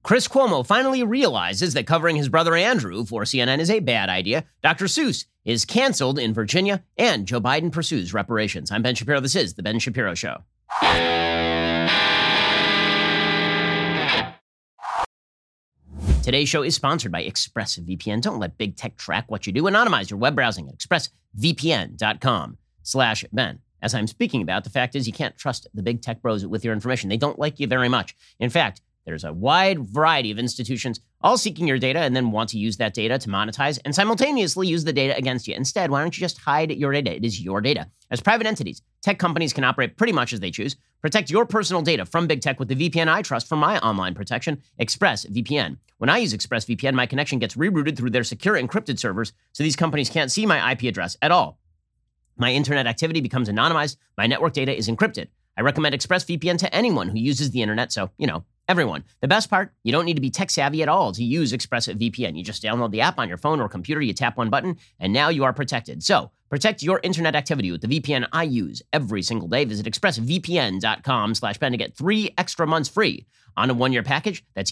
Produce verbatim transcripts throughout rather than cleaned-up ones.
Chris Cuomo finally realizes that covering his brother Andrew for C N N is a bad idea. Doctor Seuss is canceled in Virginia, and Joe Biden pursues reparations. I'm Ben Shapiro. This is The Ben Shapiro Show. Today's show is sponsored by ExpressVPN. Don't let big tech track what you do. Anonymize your web browsing at expressvpn.com slash Ben. As I'm speaking about, the fact is you can't trust the big tech bros with your information. They don't like you very much. In fact, there's a wide variety of institutions all seeking your data and then want to use that data to monetize and simultaneously use the data against you. Instead, why don't you just hide your data? It is your data. As private entities, tech companies can operate pretty much as they choose. Protect your personal data from big tech with the V P N I trust for my online protection, ExpressVPN. When I use ExpressVPN, my connection gets rerouted through their secure encrypted servers, so these companies can't see my I P address at all. My internet activity becomes anonymized. My network data is encrypted. I recommend ExpressVPN to anyone who uses the internet, so, you know, everyone. The best part, you don't need to be tech savvy at all to use ExpressVPN. You just download the app on your phone or computer, you tap one button, and now you are protected. So, protect your internet activity with the V P N I use every single day. Visit expressvpn.com slash Ben to get three extra months free on a one-year package. That's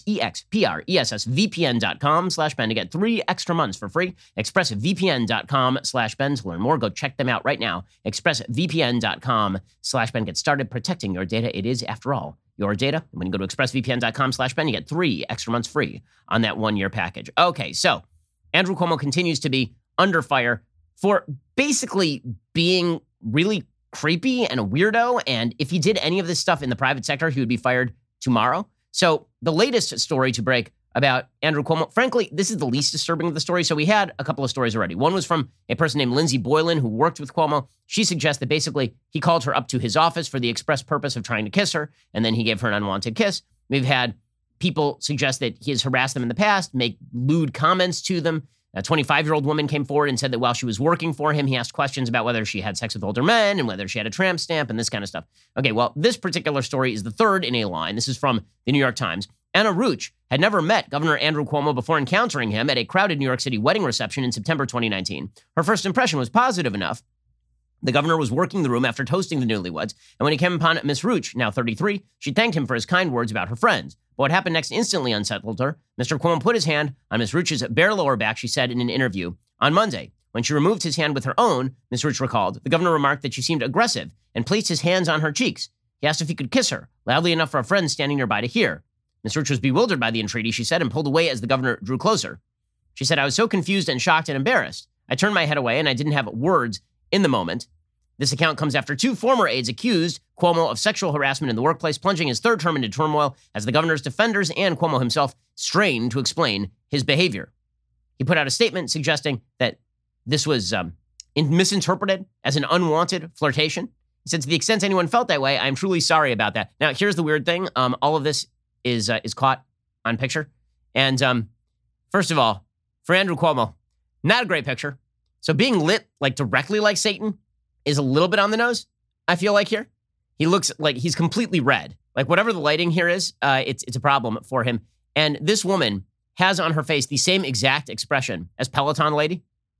E-X-P-R-E-S-S-V-P-N.com slash Ben to get three extra months for free. expressvpn.com slash Ben to learn more. Go check them out right now. expressvpn.com slash Ben. Get started protecting your data. It is, after all, your data. And when you go to expressvpn.com slash Ben, you get three extra months free on that one-year package. Okay, so Andrew Cuomo continues to be under fire for basically being really creepy and a weirdo. And if he did any of this stuff in the private sector, he would be fired tomorrow. So the latest story to break about Andrew Cuomo, frankly, this is the least disturbing of the story. So we had a couple of stories already. One was from a person named Lindsay Boylan who worked with Cuomo. She suggests that basically he called her up to his office for the express purpose of trying to kiss her, and then he gave her an unwanted kiss. We've had people suggest that he has harassed them in the past, make lewd comments to them. A twenty-five-year-old woman came forward and said that while she was working for him, he asked questions about whether she had sex with older men and whether she had a tramp stamp and this kind of stuff. Okay, well, this particular story is the third in a line. This is from the New York Times. Anna Ruch had never met Governor Andrew Cuomo before encountering him at a crowded New York City wedding reception in September twenty nineteen. Her first impression was positive enough. The governor was working the room after toasting the newlyweds, and when he came upon Miss Ruch, now thirty-three, she thanked him for his kind words about her friends. But what happened next instantly unsettled her. Mister Cuomo put his hand on Miss Ruch's bare lower back, she said in an interview on Monday. When she removed his hand with her own, Miss Ruch recalled, the governor remarked that she seemed aggressive and placed his hands on her cheeks. He asked if he could kiss her, loudly enough for a friend standing nearby to hear. Miss Ruch was bewildered by the entreaty, she said, and pulled away as the governor drew closer. She said, I was so confused and shocked and embarrassed. I turned my head away and I didn't have words in the moment. This account comes after two former aides accused Cuomo of sexual harassment in the workplace, plunging his third term into turmoil as the governor's defenders and Cuomo himself strained to explain his behavior. He put out a statement suggesting that this was um, in, misinterpreted as an unwanted flirtation. He said, to the extent anyone felt that way, I'm truly sorry about that. Now, here's the weird thing. Um, all of this is uh, is caught on picture. And um, first of all, for Andrew Cuomo, not a great picture. So being lit like directly like Satan is a little bit on the nose, I feel like here. He looks like he's completely red. Like whatever the lighting here is, uh, it's it's a problem for him. And this woman has on her face the same exact expression as Peloton Lady.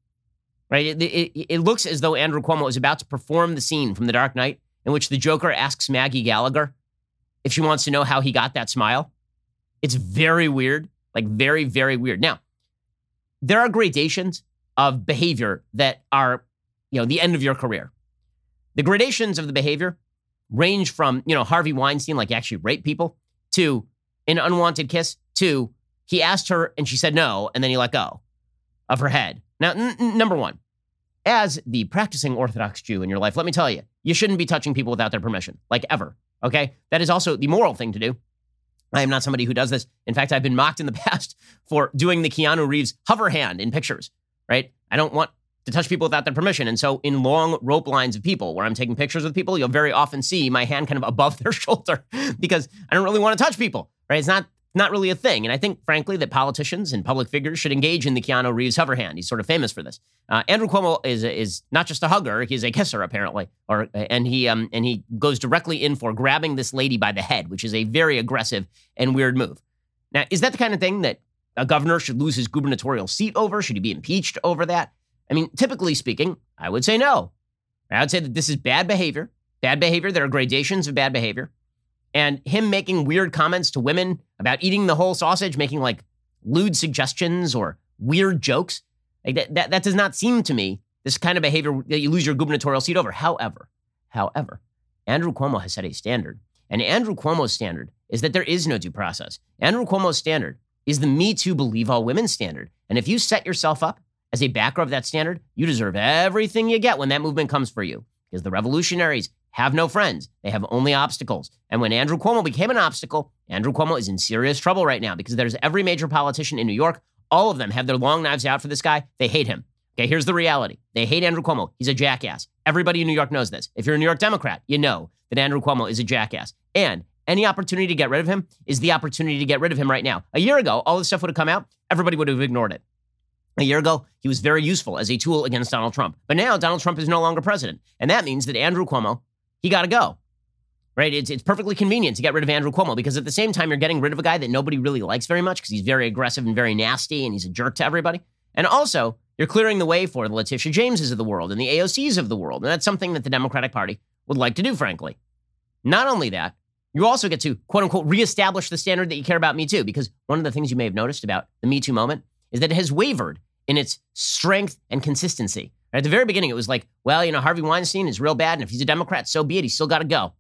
Right? It, it, it looks as though Andrew Cuomo is about to perform the scene from The Dark Knight in which the Joker asks Maggie Gallagher if she wants to know how he got that smile. It's very weird, like very, very weird. Now, there are gradations of behavior that are, you know, the end of your career. The gradations of the behavior range from, you know, Harvey Weinstein, like he actually raped people, to an unwanted kiss, to he asked her and she said no, and then he let go of her head. Now, n- n- number one, as the practicing Orthodox Jew in your life, let me tell you, you shouldn't be touching people without their permission, like ever, okay? That is also the moral thing to do. I am not somebody who does this. In fact, I've been mocked in the past for doing the Keanu Reeves hover hand in pictures, right? I don't want to touch people without their permission. And so in long rope lines of people where I'm taking pictures with people, you'll very often see my hand kind of above their shoulder because I don't really want to touch people, right? It's not not really a thing. And I think, frankly, that politicians and public figures should engage in the Keanu Reeves hover hand. He's sort of famous for this. Uh, Andrew Cuomo is is not just a hugger; he's a kisser, apparently. Or and he um and he goes directly in for grabbing this lady by the head, which is a very aggressive and weird move. Now, is that the kind of thing that a governor should lose his gubernatorial seat over? Should he be impeached over that? I mean, typically speaking, I would say no. I would say that this is bad behavior. Bad behavior. There are gradations of bad behavior. And him making weird comments to women about eating the whole sausage, making like lewd suggestions or weird jokes. Like that, that, that does not seem to me this kind of behavior that you lose your gubernatorial seat over. However, however, Andrew Cuomo has set a standard. And Andrew Cuomo's standard is that there is no due process. Andrew Cuomo's standard is the Me Too Believe All Women standard. And if you set yourself up as a backer of that standard, you deserve everything you get when that movement comes for you. Because the revolutionaries have no friends. They have only obstacles. And when Andrew Cuomo became an obstacle, Andrew Cuomo is in serious trouble right now because there's every major politician in New York. All of them have their long knives out for this guy. They hate him. Okay, here's the reality. They hate Andrew Cuomo. He's a jackass. Everybody in New York knows this. If you're a New York Democrat, you know that Andrew Cuomo is a jackass. And any opportunity to get rid of him is the opportunity to get rid of him right now. A year ago, all this stuff would have come out. Everybody would have ignored it. A year ago, he was very useful as a tool against Donald Trump. But now Donald Trump is no longer president. And that means that Andrew Cuomo, he got to go. Right? It's, it's perfectly convenient to get rid of Andrew Cuomo because at the same time, you're getting rid of a guy that nobody really likes very much because he's very aggressive and very nasty and he's a jerk to everybody. And also, you're clearing the way for the Letitia Jameses of the world and the A O Cs of the world. And that's something that the Democratic Party would like to do, frankly. Not only that, you also get to, quote unquote, reestablish the standard that you care about Me Too, because one of the things you may have noticed about the Me Too moment is that it has wavered in its strength and consistency. At the very beginning, it was like, well, you know, Harvey Weinstein is real bad, and if he's a Democrat, so be it. He's still got to go.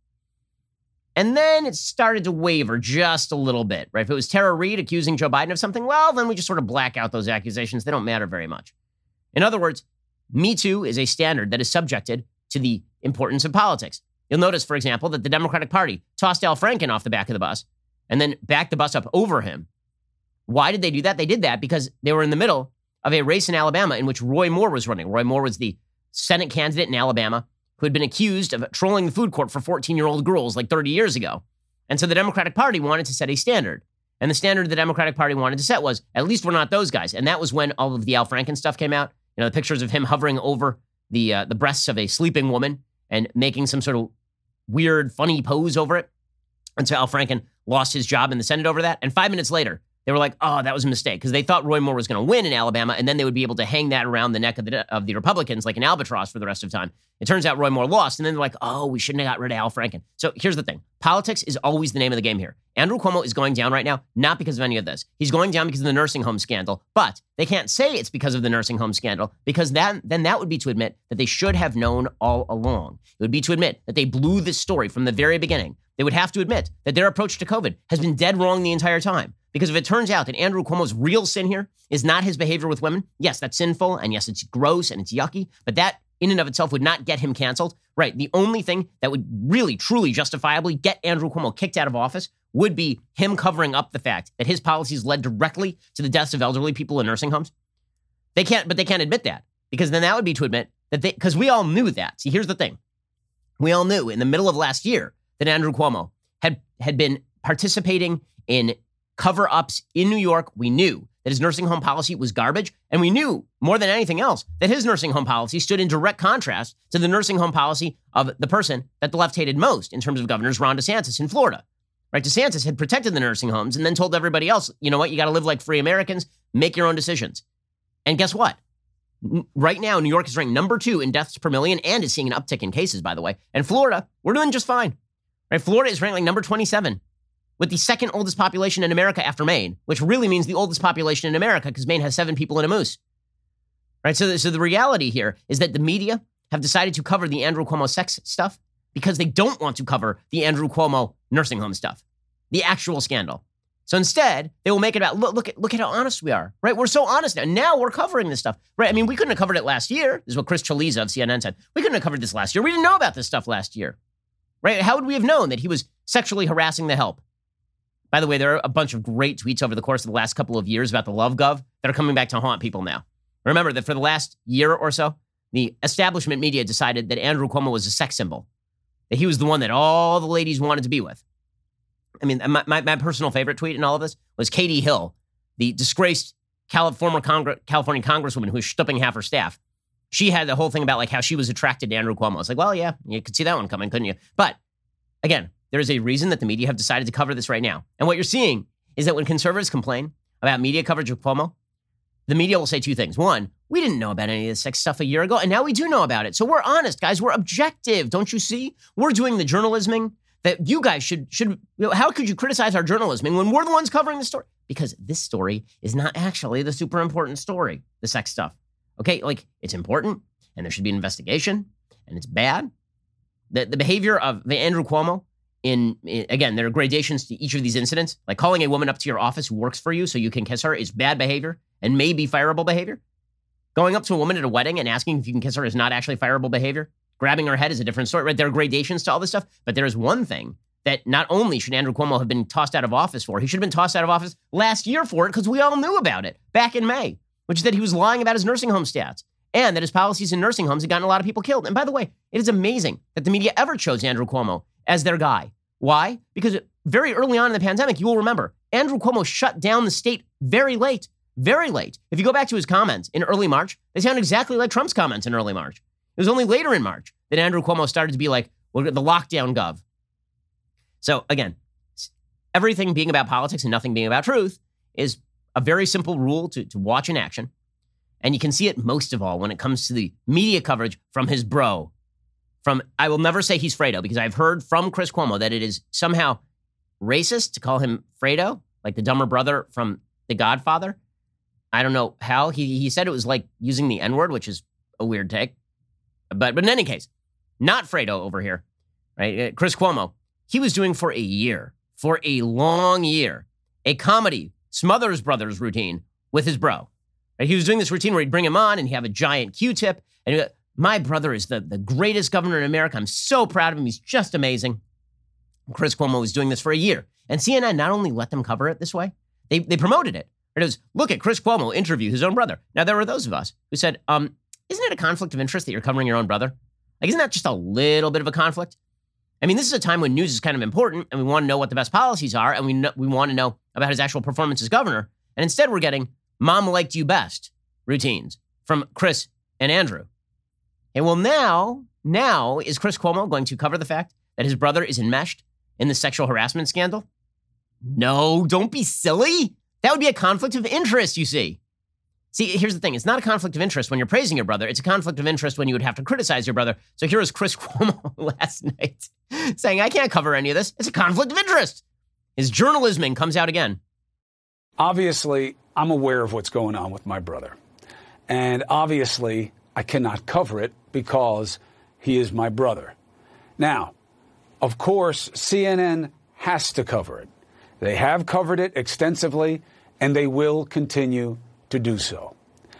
And then it started to waver just a little bit, right? If it was Tara Reid accusing Joe Biden of something, well, then we just sort of black out those accusations. They don't matter very much. In other words, Me Too is a standard that is subjected to the importance of politics. You'll notice, for example, that the Democratic Party tossed Al Franken off the back of the bus and then backed the bus up over him. Why did they do that? They did that because they were in the middle of a race in Alabama in which Roy Moore was running. Roy Moore was the Senate candidate in Alabama who had been accused of trolling the food court for fourteen-year-old girls like thirty years ago. And so the Democratic Party wanted to set a standard. And the standard the Democratic Party wanted to set was, at least we're not those guys. And that was when all of the Al Franken stuff came out. You know, the pictures of him hovering over the uh, the breasts of a sleeping woman and making some sort of weird, funny pose over it. And so Al Franken lost his job in the Senate over that. And five minutes later, they were like, oh, that was a mistake, because they thought Roy Moore was going to win in Alabama, and then they would be able to hang that around the neck of the, of the Republicans like an albatross for the rest of time. It turns out Roy Moore lost, and then they're like, oh, we shouldn't have got rid of Al Franken. So here's the thing. Politics is always the name of the game here. Andrew Cuomo is going down right now, not because of any of this. He's going down because of the nursing home scandal, but they can't say it's because of the nursing home scandal, because that, then that would be to admit that they should have known all along. It would be to admit that they blew this story from the very beginning. They would have to admit that their approach to COVID has been dead wrong the entire time. Because if it turns out that Andrew Cuomo's real sin here is not his behavior with women, yes, that's sinful, and yes, it's gross, and it's yucky, but that in and of itself would not get him canceled. Right, the only thing that would really, truly justifiably get Andrew Cuomo kicked out of office would be him covering up the fact that his policies led directly to the deaths of elderly people in nursing homes. They can't, but they can't admit that, because then that would be to admit that they, because we all knew that. See, here's the thing. We all knew in the middle of last year that Andrew Cuomo had, had been participating in cover-ups in New York. We knew that his nursing home policy was garbage, and we knew, more than anything else, that his nursing home policy stood in direct contrast to the nursing home policy of the person that the left hated most in terms of governors, Ron DeSantis in Florida. Right? DeSantis had protected the nursing homes and then told everybody else, you know what, you got to live like free Americans, make your own decisions. And guess what? Right now, New York is ranked number two in deaths per million and is seeing an uptick in cases, by the way. And Florida, we're doing just fine. Right? Florida is ranked like number twenty-seven. With the second oldest population in America after Maine, which really means the oldest population in America because Maine has seven people in a moose. Right? So, so the reality here is that the media have decided to cover the Andrew Cuomo sex stuff because they don't want to cover the Andrew Cuomo nursing home stuff, the actual scandal. So instead, they will make it about, look, look at, look at how honest we are, right? We're so honest now. Now we're covering this stuff, right? I mean, we couldn't have covered it last year. This is what Chris Chaliza of C N N said. We couldn't have covered this last year. We didn't know about this stuff last year, right? How would we have known that he was sexually harassing the help? By the way, there are a bunch of great tweets over the course of the last couple of years about the Love Gov that are coming back to haunt people now. Remember that for the last year or so, the establishment media decided that Andrew Cuomo was a sex symbol, that he was the one that all the ladies wanted to be with. I mean, my, my, my personal favorite tweet in all of this was Katie Hill, the disgraced Cali- former Congre- California congresswoman who was stooping half her staff. She had the whole thing about like how she was attracted to Andrew Cuomo. It's like, well, yeah, you could see that one coming, couldn't you? But again, there is a reason that the media have decided to cover this right now. And what you're seeing is that when conservatives complain about media coverage of Cuomo, the media will say two things. One, we didn't know about any of this sex stuff a year ago, and now we do know about it. So we're honest, guys. We're objective. Don't you see? We're doing the journalisming that you guys should, should you know, how could you criticize our journalism when we're the ones covering the story? Because this story is not actually the super important story, the sex stuff. Okay, like it's important and there should be an investigation and it's bad. The, the behavior of the Andrew Cuomo in, in, again, there are gradations to each of these incidents. Like calling a woman up to your office who works for you so you can kiss her is bad behavior and may be fireable behavior. Going up to a woman at a wedding and asking if you can kiss her is not actually fireable behavior. Grabbing her head is a different story, right? There are gradations to all this stuff, but there is one thing that not only should Andrew Cuomo have been tossed out of office for, he should have been tossed out of office last year for it because we all knew about it back in May, which is that he was lying about his nursing home stats and that his policies in nursing homes had gotten a lot of people killed. And by the way, it is amazing that the media ever chose Andrew Cuomo as their guy. Why? Because very early on in the pandemic, you will remember, Andrew Cuomo shut down the state very late, very late. If you go back to his comments in early March, they sound exactly like Trump's comments in early March. It was only later in March that Andrew Cuomo started to be like, well, the lockdown gov. So again, everything being about politics and nothing being about truth is a very simple rule to, to watch in action. And you can see it most of all when it comes to the media coverage from his bro. From, I will never say he's Fredo because I've heard from Chris Cuomo that it is somehow racist to call him Fredo, like the dumber brother from The Godfather. I don't know how. He, he said it was like using the N-word, which is a weird take. But, but in any case, not Fredo over here, right? Chris Cuomo, he was doing for a year, for a long year, a comedy Smothers Brothers routine with his bro. Right? He was doing this routine where he'd bring him on and he'd have a giant Q-tip. And he'd go, my brother is the, the greatest governor in America. I'm so proud of him. He's just amazing. Chris Cuomo was doing this for a year. And C N N not only let them cover it this way, they, they promoted it. It was, look at Chris Cuomo interview his own brother. Now, there were those of us who said, um, isn't it a conflict of interest that you're covering your own brother? Like, isn't that just a little bit of a conflict? I mean, this is a time when news is kind of important and we want to know what the best policies are and we know, we want to know about his actual performance as governor. And instead we're getting mom liked you best routines from Chris and Andrew. And well, now, now is Chris Cuomo going to cover the fact that his brother is enmeshed in the sexual harassment scandal? No, don't be silly. That would be a conflict of interest, you see. See, here's the thing. It's not a conflict of interest when you're praising your brother. It's a conflict of interest when you would have to criticize your brother. So here is Chris Cuomo last night saying, I can't cover any of this. It's a conflict of interest. His journalisming comes out again. Obviously, I'm aware of what's going on with my brother. And obviously, I cannot cover it because he is my brother. Now, of course, C N N has to cover it. They have covered it extensively, and they will continue to do so.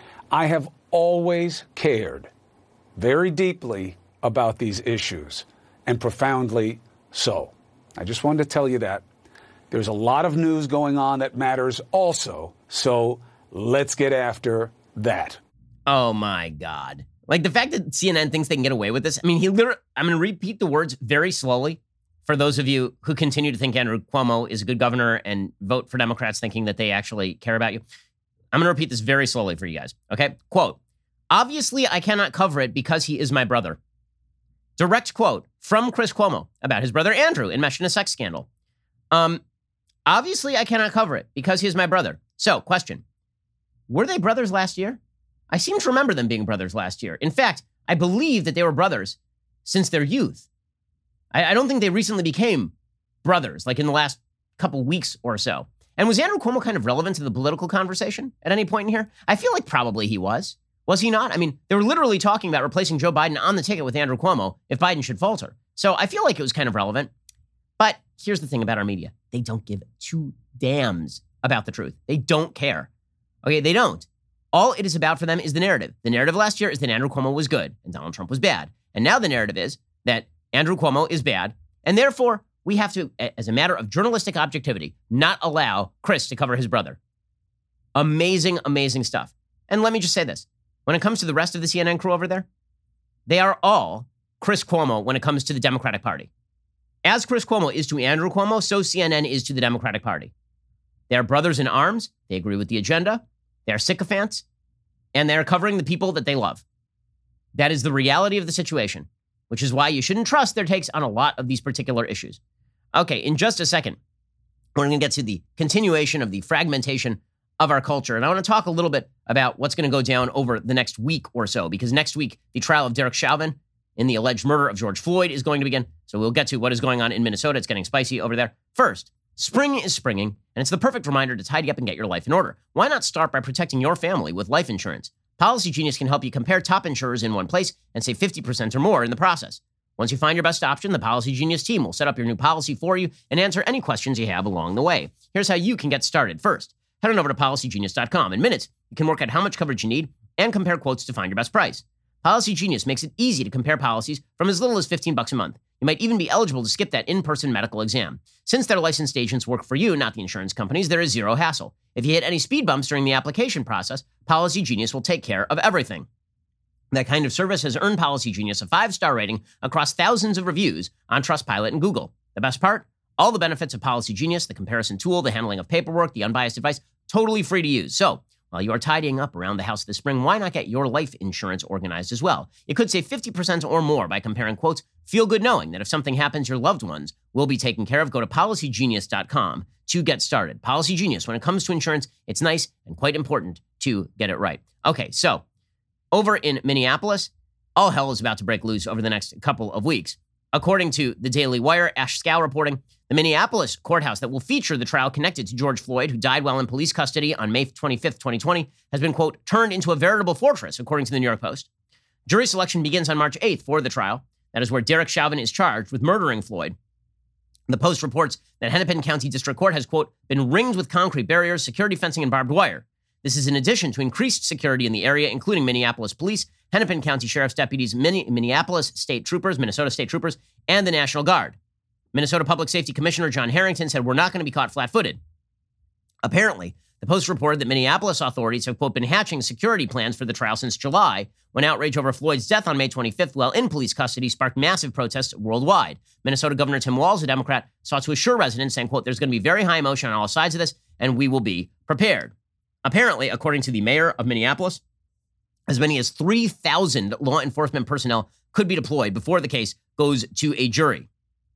I have always cared very deeply about these issues, and profoundly so. I just wanted to tell you that. There's a lot of news going on that matters also, so let's get after that. Oh my God. Like the fact that C N N thinks they can get away with this. I mean, he literally, I'm going to repeat the words very slowly for those of you who continue to think Andrew Cuomo is a good governor and vote for Democrats thinking that they actually care about you. I'm going to repeat this very slowly for you guys. Okay. Quote, obviously I cannot cover it because he is my brother. Direct quote from Chris Cuomo about his brother Andrew enmeshed in a sex scandal. Um, obviously I cannot cover it because he is my brother. So question, were they brothers last year? I seem to remember them being brothers last year. In fact, I believe that they were brothers since their youth. I, I don't think they recently became brothers, like in the last couple weeks or so. And was Andrew Cuomo kind of relevant to the political conversation at any point in here? I feel like probably he was. Was he not? I mean, they were literally talking about replacing Joe Biden on the ticket with Andrew Cuomo if Biden should falter. So I feel like it was kind of relevant. But here's the thing about our media. They don't give two damns about the truth. They don't care. Okay, they don't. All it is about for them is the narrative. The narrative last year is that Andrew Cuomo was good and Donald Trump was bad. And now the narrative is that Andrew Cuomo is bad. And therefore, we have to, as a matter of journalistic objectivity, not allow Chris to cover his brother. Amazing, amazing stuff. And let me just say this. When it comes to the rest of the C N N crew over there, they are all Chris Cuomo when it comes to the Democratic Party. As Chris Cuomo is to Andrew Cuomo, so C N N is to the Democratic Party. They are brothers in arms. They agree with the agenda. They are sycophants. And they are covering the people that they love. That is the reality of the situation, which is why you shouldn't trust their takes on a lot of these particular issues. Okay, in just a second, we're going to get to the continuation of the fragmentation of our culture. And I want to talk a little bit about what's going to go down over the next week or so, because next week, the trial of Derek Chauvin in the alleged murder of George Floyd is going to begin. So we'll get to what is going on in Minnesota. It's getting spicy over there. First, spring is springing, and it's the perfect reminder to tidy up and get your life in order. Why not start by protecting your family with life insurance? Policy Genius can help you compare top insurers in one place and save fifty percent or more in the process. Once you find your best option, the Policy Genius team will set up your new policy for you and answer any questions you have along the way. Here's how you can get started. First, head on over to policy genius dot com. In minutes, you can work out how much coverage you need and compare quotes to find your best price. Policy Genius makes it easy to compare policies from as little as fifteen bucks a month. You might even be eligible to skip that in-person medical exam. Since their licensed agents work for you, not the insurance companies, there is zero hassle. If you hit any speed bumps during the application process, Policy Genius will take care of everything. That kind of service has earned Policy Genius a five-star rating across thousands of reviews on Trustpilot and Google. The best part? All the benefits of Policy Genius, the comparison tool, the handling of paperwork, the unbiased advice, totally free to use. So, while you are tidying up around the house this spring, why not get your life insurance organized as well? You could save fifty percent or more by comparing quotes. Feel good knowing that if something happens, your loved ones will be taken care of. Go to policy genius dot com to get started. Policy Genius, when it comes to insurance, it's nice and quite important to get it right. Okay, so over in Minneapolis, all hell is about to break loose over the next couple of weeks. According to the Daily Wire, Ash Scow reporting, the Minneapolis courthouse that will feature the trial connected to George Floyd, who died while in police custody on May twenty-fifth, twenty twenty, has been, quote, turned into a veritable fortress, according to the New York Post. Jury selection begins on March eighth for the trial. That is where Derek Chauvin is charged with murdering Floyd. The Post reports that Hennepin County District Court has, quote, been ringed with concrete barriers, security fencing, and barbed wire. This is in addition to increased security in the area, including Minneapolis police, Hennepin County Sheriff's deputies, Minneapolis State Troopers, Minnesota State Troopers, and the National Guard. Minnesota Public Safety Commissioner John Harrington said, we're not going to be caught flat-footed. Apparently, the Post reported that Minneapolis authorities have, quote, been hatching security plans for the trial since July, when outrage over Floyd's death on May twenty-fifth while in police custody sparked massive protests worldwide. Minnesota Governor Tim Walz, a Democrat, sought to assure residents, saying, quote, there's going to be very high emotion on all sides of this, and we will be prepared. Apparently, according to the mayor of Minneapolis, as many as three thousand law enforcement personnel could be deployed before the case goes to a jury.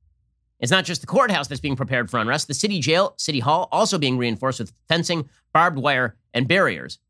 It's not just the courthouse that's being prepared for unrest. The city jail, city hall, also being reinforced with fencing, barbed wire, and barriers.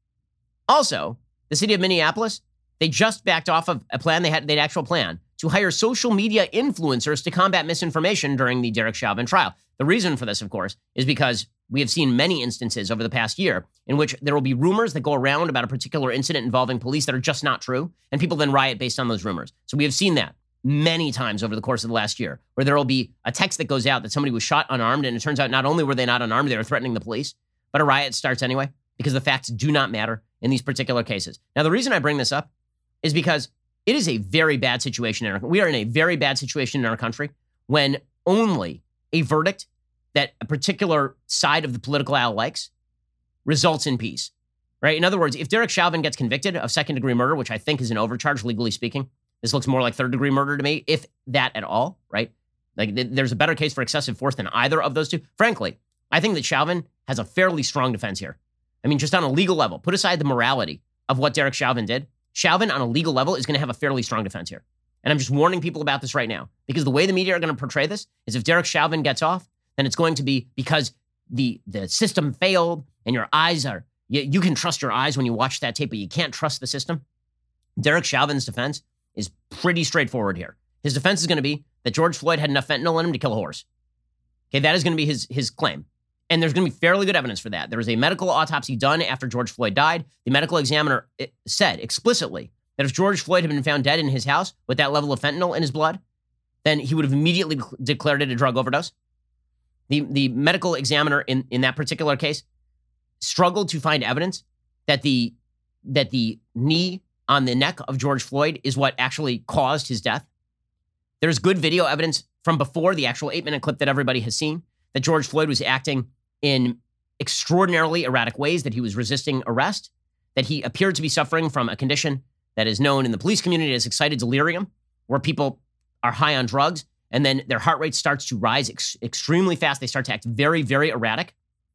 Also, the city of Minneapolis, they just backed off of a plan. They had, they had an actual plan to hire social media influencers to combat misinformation during the Derek Chauvin trial. The reason for this, of course, is because we have seen many instances over the past year in which there will be rumors that go around about a particular incident involving police that are just not true, and people then riot based on those rumors. So we have seen that many times over the course of the last year, where there will be a text that goes out that somebody was shot unarmed, and it turns out not only were they not unarmed, they were threatening the police, but a riot starts anyway, because the facts do not matter in these particular cases. Now, the reason I bring this up is because it is a very bad situation in our, we are in a very bad situation in our country when only a verdict that a particular side of the political aisle likes results in peace, right? In other words, if Derek Chauvin gets convicted of second-degree murder, which I think is an overcharge, legally speaking, this looks more like third-degree murder to me, if that at all, right? Like, th- there's a better case for excessive force than either of those two. Frankly, I think that Chauvin has a fairly strong defense here. I mean, just on a legal level, put aside the morality of what Derek Chauvin did, Chauvin on a legal level is going to have a fairly strong defense here. And I'm just warning people about this right now, because the way the media are going to portray this is if Derek Chauvin gets off, then it's going to be because the, the system failed and your eyes are, you, you can trust your eyes when you watch that tape, but you can't trust the system. Derek Chauvin's defense is pretty straightforward here. His defense is going to be that George Floyd had enough fentanyl in him to kill a horse. Okay, that is going to be his, his claim. And there's going to be fairly good evidence for that. There was a medical autopsy done after George Floyd died. The medical examiner said explicitly that if George Floyd had been found dead in his house with that level of fentanyl in his blood, then he would have immediately declared it a drug overdose. The, the medical examiner in, in that particular case struggled to find evidence that the, that the knee on the neck of George Floyd is what actually caused his death. There's good video evidence from before the actual eight-minute clip that everybody has seen that George Floyd was acting in extraordinarily erratic ways, that he was resisting arrest, that he appeared to be suffering from a condition that is known in the police community as excited delirium, where people are high on drugs, and then their heart rate starts to rise ex- extremely fast. They start to act very, very erratic.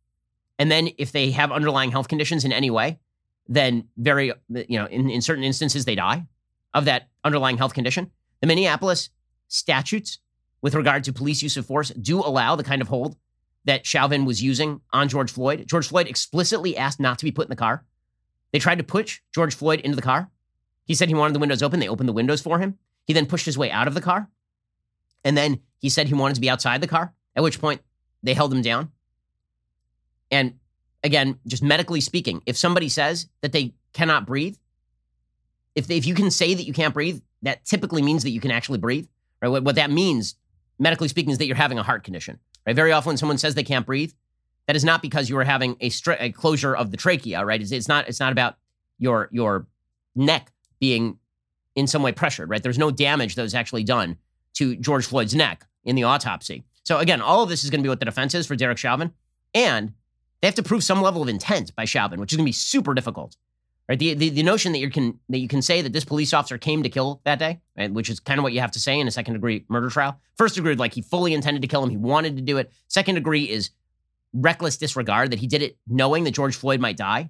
And then if they have underlying health conditions in any way, then very, you know, in, in certain instances, they die of that underlying health condition. The Minneapolis statutes with regard to police use of force do allow the kind of hold that Chauvin was using on George Floyd. George Floyd explicitly asked not to be put in the car. They tried to push George Floyd into the car. He said he wanted the windows open. They opened the windows for him. He then pushed his way out of the car. And then he said he wanted to be outside the car, at which point they held him down. And again, just medically speaking, if somebody says that they cannot breathe, if, they, if you can say that you can't breathe, that typically means that you can actually breathe. Right? What, what that means, medically speaking, is that you're having a heart condition. Right? Very often when someone says they can't breathe, that is not because you are having a, stri- a closure of the trachea, right? It's, it's not It's not about your, your neck being in some way pressured, right? There's no damage that was actually done to George Floyd's neck in the autopsy. So again, all of this is going to be what the defense is for Derek Chauvin. And they have to prove some level of intent by Chauvin, which is going to be super difficult. Right? The, the, the notion that you can that you can say that this police officer came to kill that day, right, which is kind of what you have to say in a second degree murder trial. First degree, like he fully intended to kill him. He wanted to do it. Second degree is reckless disregard, that he did it knowing that George Floyd might die.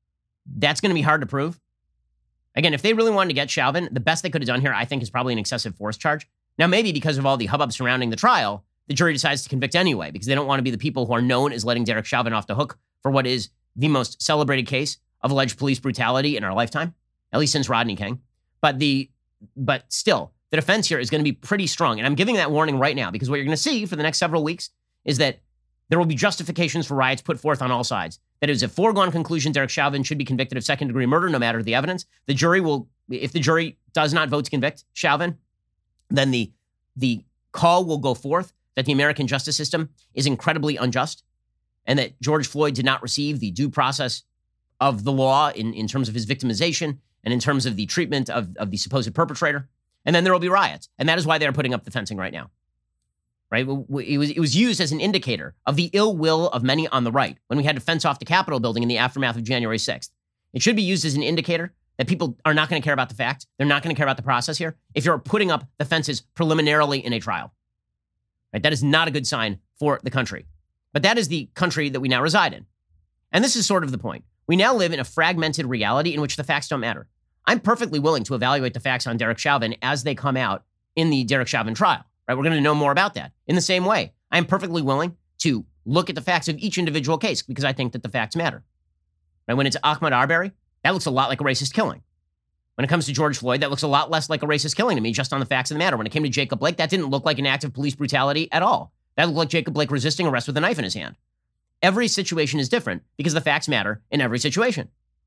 That's going to be hard to prove. Again, if they really wanted to get Chauvin, the best they could have done here, I think, is probably an excessive force charge. Now, maybe because of all the hubbub surrounding the trial, the jury decides to convict anyway, because they don't want to be the people who are known as letting Derek Chauvin off the hook for what is the most celebrated case of alleged police brutality in our lifetime, at least since Rodney King. But the, but still, the defense here is going to be pretty strong. And I'm giving that warning right now, because what you're going to see for the next several weeks is that there will be justifications for riots put forth on all sides. That it is a foregone conclusion Derek Chauvin should be convicted of second-degree murder, no matter the evidence. The jury will, if the jury does not vote to convict Chauvin, then the, the call will go forth that the American justice system is incredibly unjust, and that George Floyd did not receive the due process of the law in, in terms of his victimization and in terms of the treatment of, of the supposed perpetrator. And then there will be riots. And that is why they're putting up the fencing right now. Right? It was, it was used as an indicator of the ill will of many on the right when we had to fence off the Capitol building in the aftermath of January sixth. It should be used as an indicator that people are not going to care about the facts. They're not going to care about the process here if you're putting up the fences preliminarily in a trial. Right? That is not a good sign for the country. But that is the country that we now reside in. And this is sort of the point. We now live in a fragmented reality in which the facts don't matter. I'm perfectly willing to evaluate the facts on Derek Chauvin as they come out in the Derek Chauvin trial. Right? We're going to know more about that. In the same way, I am perfectly willing to look at the facts of each individual case because I think that the facts matter. Right? When it's Ahmaud Arbery, that looks a lot like a racist killing. When it comes to George Floyd, that looks a lot less like a racist killing to me, just on the facts of the matter. When it came to Jacob Blake, that didn't look like an act of police brutality at all. That looked like Jacob Blake resisting arrest with a knife in his hand. Every situation is different because the facts matter in every situation.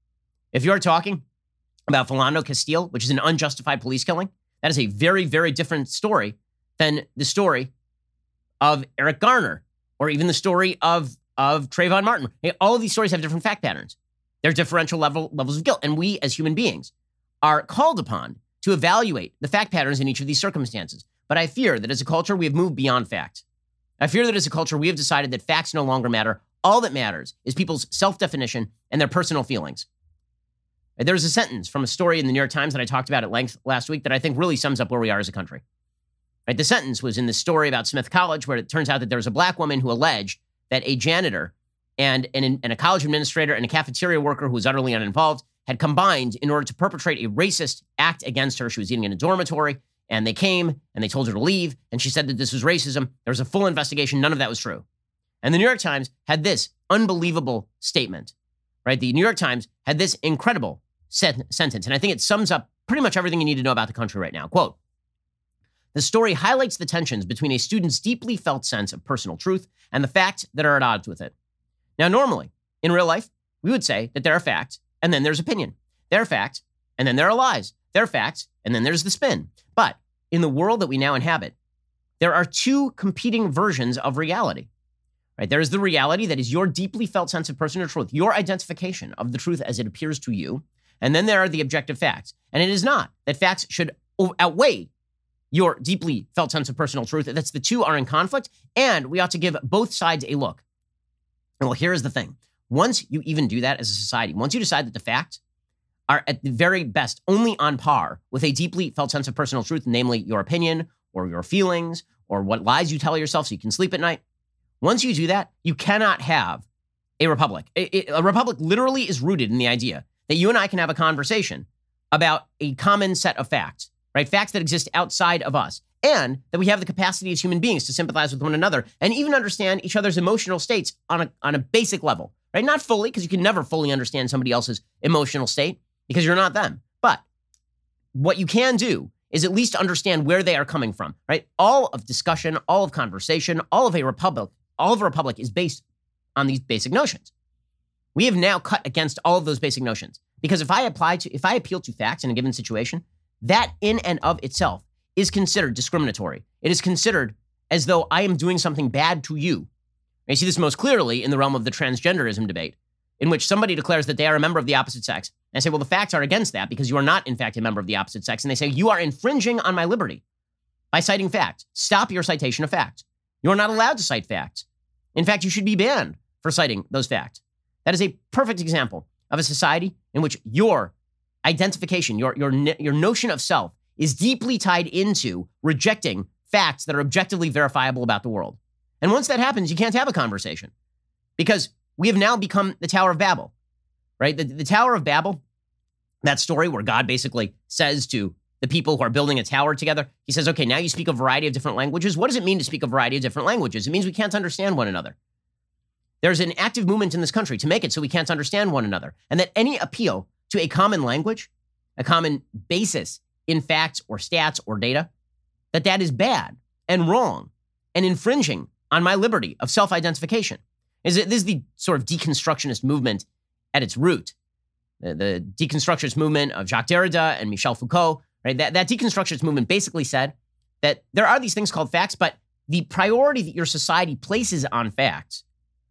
If you're talking about Philando Castile, which is an unjustified police killing, that is a very, very different story than the story of Eric Garner or even the story of, of Trayvon Martin. All of these stories have different fact patterns. There's differential level, levels of guilt. And we, as human beings, are called upon to evaluate the fact patterns in each of these circumstances. But I fear that as a culture, we have moved beyond facts. I fear that as a culture, we have decided that facts no longer matter. All that matters is people's self-definition and their personal feelings. There's a sentence from a story in the New York Times that I talked about at length last week that I think really sums up where we are as a country. Right? The sentence was in the story about Smith College, where it turns out that there was a black woman who alleged that a janitor and, and, and a college administrator and a cafeteria worker who was utterly uninvolved had combined in order to perpetrate a racist act against her. She was eating in a dormitory, and they came and they told her to leave, and she said that this was racism. There was a full investigation. None of that was true. And the New York Times had this unbelievable statement, right? The New York Times had this incredible set, sentence, and I think it sums up pretty much everything you need to know about the country right now. Quote, "The story highlights the tensions between a student's deeply felt sense of personal truth and the facts that are at odds with it." Now, normally, in real life, we would say that there are facts, and then there's opinion. There are facts, and then there are lies. There are facts, and then there's the spin. But in the world that we now inhabit, there are two competing versions of reality. Right? There is the reality that is your deeply felt sense of personal truth, your identification of the truth as it appears to you. And then there are the objective facts. And it is not that facts should outweigh your deeply felt sense of personal truth. That's the two are in conflict, and we ought to give both sides a look. And well, here's the thing. Once you even do that as a society, once you decide that the facts are at the very best only on par with a deeply felt sense of personal truth, namely your opinion or your feelings or what lies you tell yourself so you can sleep at night, once you do that, you cannot have a republic. A, a republic literally is rooted in the idea that you and I can have a conversation about a common set of facts, right? Facts that exist outside of us, and that we have the capacity as human beings to sympathize with one another and even understand each other's emotional states on a, on a basic level, right? Not fully, because you can never fully understand somebody else's emotional state because you're not them. But what you can do is at least understand where they are coming from, right? All of discussion, all of conversation, all of a republic, all of a republic is based on these basic notions. We have now cut against all of those basic notions because if I apply to, if I appeal to facts in a given situation, that in and of itself is considered discriminatory. It is considered as though I am doing something bad to you. And you see this most clearly in the realm of the transgenderism debate, in which somebody declares that they are a member of the opposite sex. And I say, well, the facts are against that because you are not, in fact, a member of the opposite sex. And they say, you are infringing on my liberty by citing facts. Stop your citation of facts. You are not allowed to cite facts. In fact, you should be banned for citing those facts. That is a perfect example of a society in which your identification, your, your, your notion of self is deeply tied into rejecting facts that are objectively verifiable about the world. And once that happens, you can't have a conversation because we have now become the Tower of Babel, right? The, the Tower of Babel, that story where God basically says to the people who are building a tower together, he says, okay, now you speak a variety of different languages. What does it mean to speak a variety of different languages? It means we can't understand one another. There's an active movement in this country to make it so we can't understand one another. And that any appeal to a common language, a common basis in facts or stats or data, that that is bad and wrong and infringing on my liberty of self-identification. Is it, this is the sort of deconstructionist movement at its root. The, the deconstructionist movement of Jacques Derrida and Michel Foucault, right? That, that deconstructionist movement basically said that there are these things called facts, but the priority that your society places on facts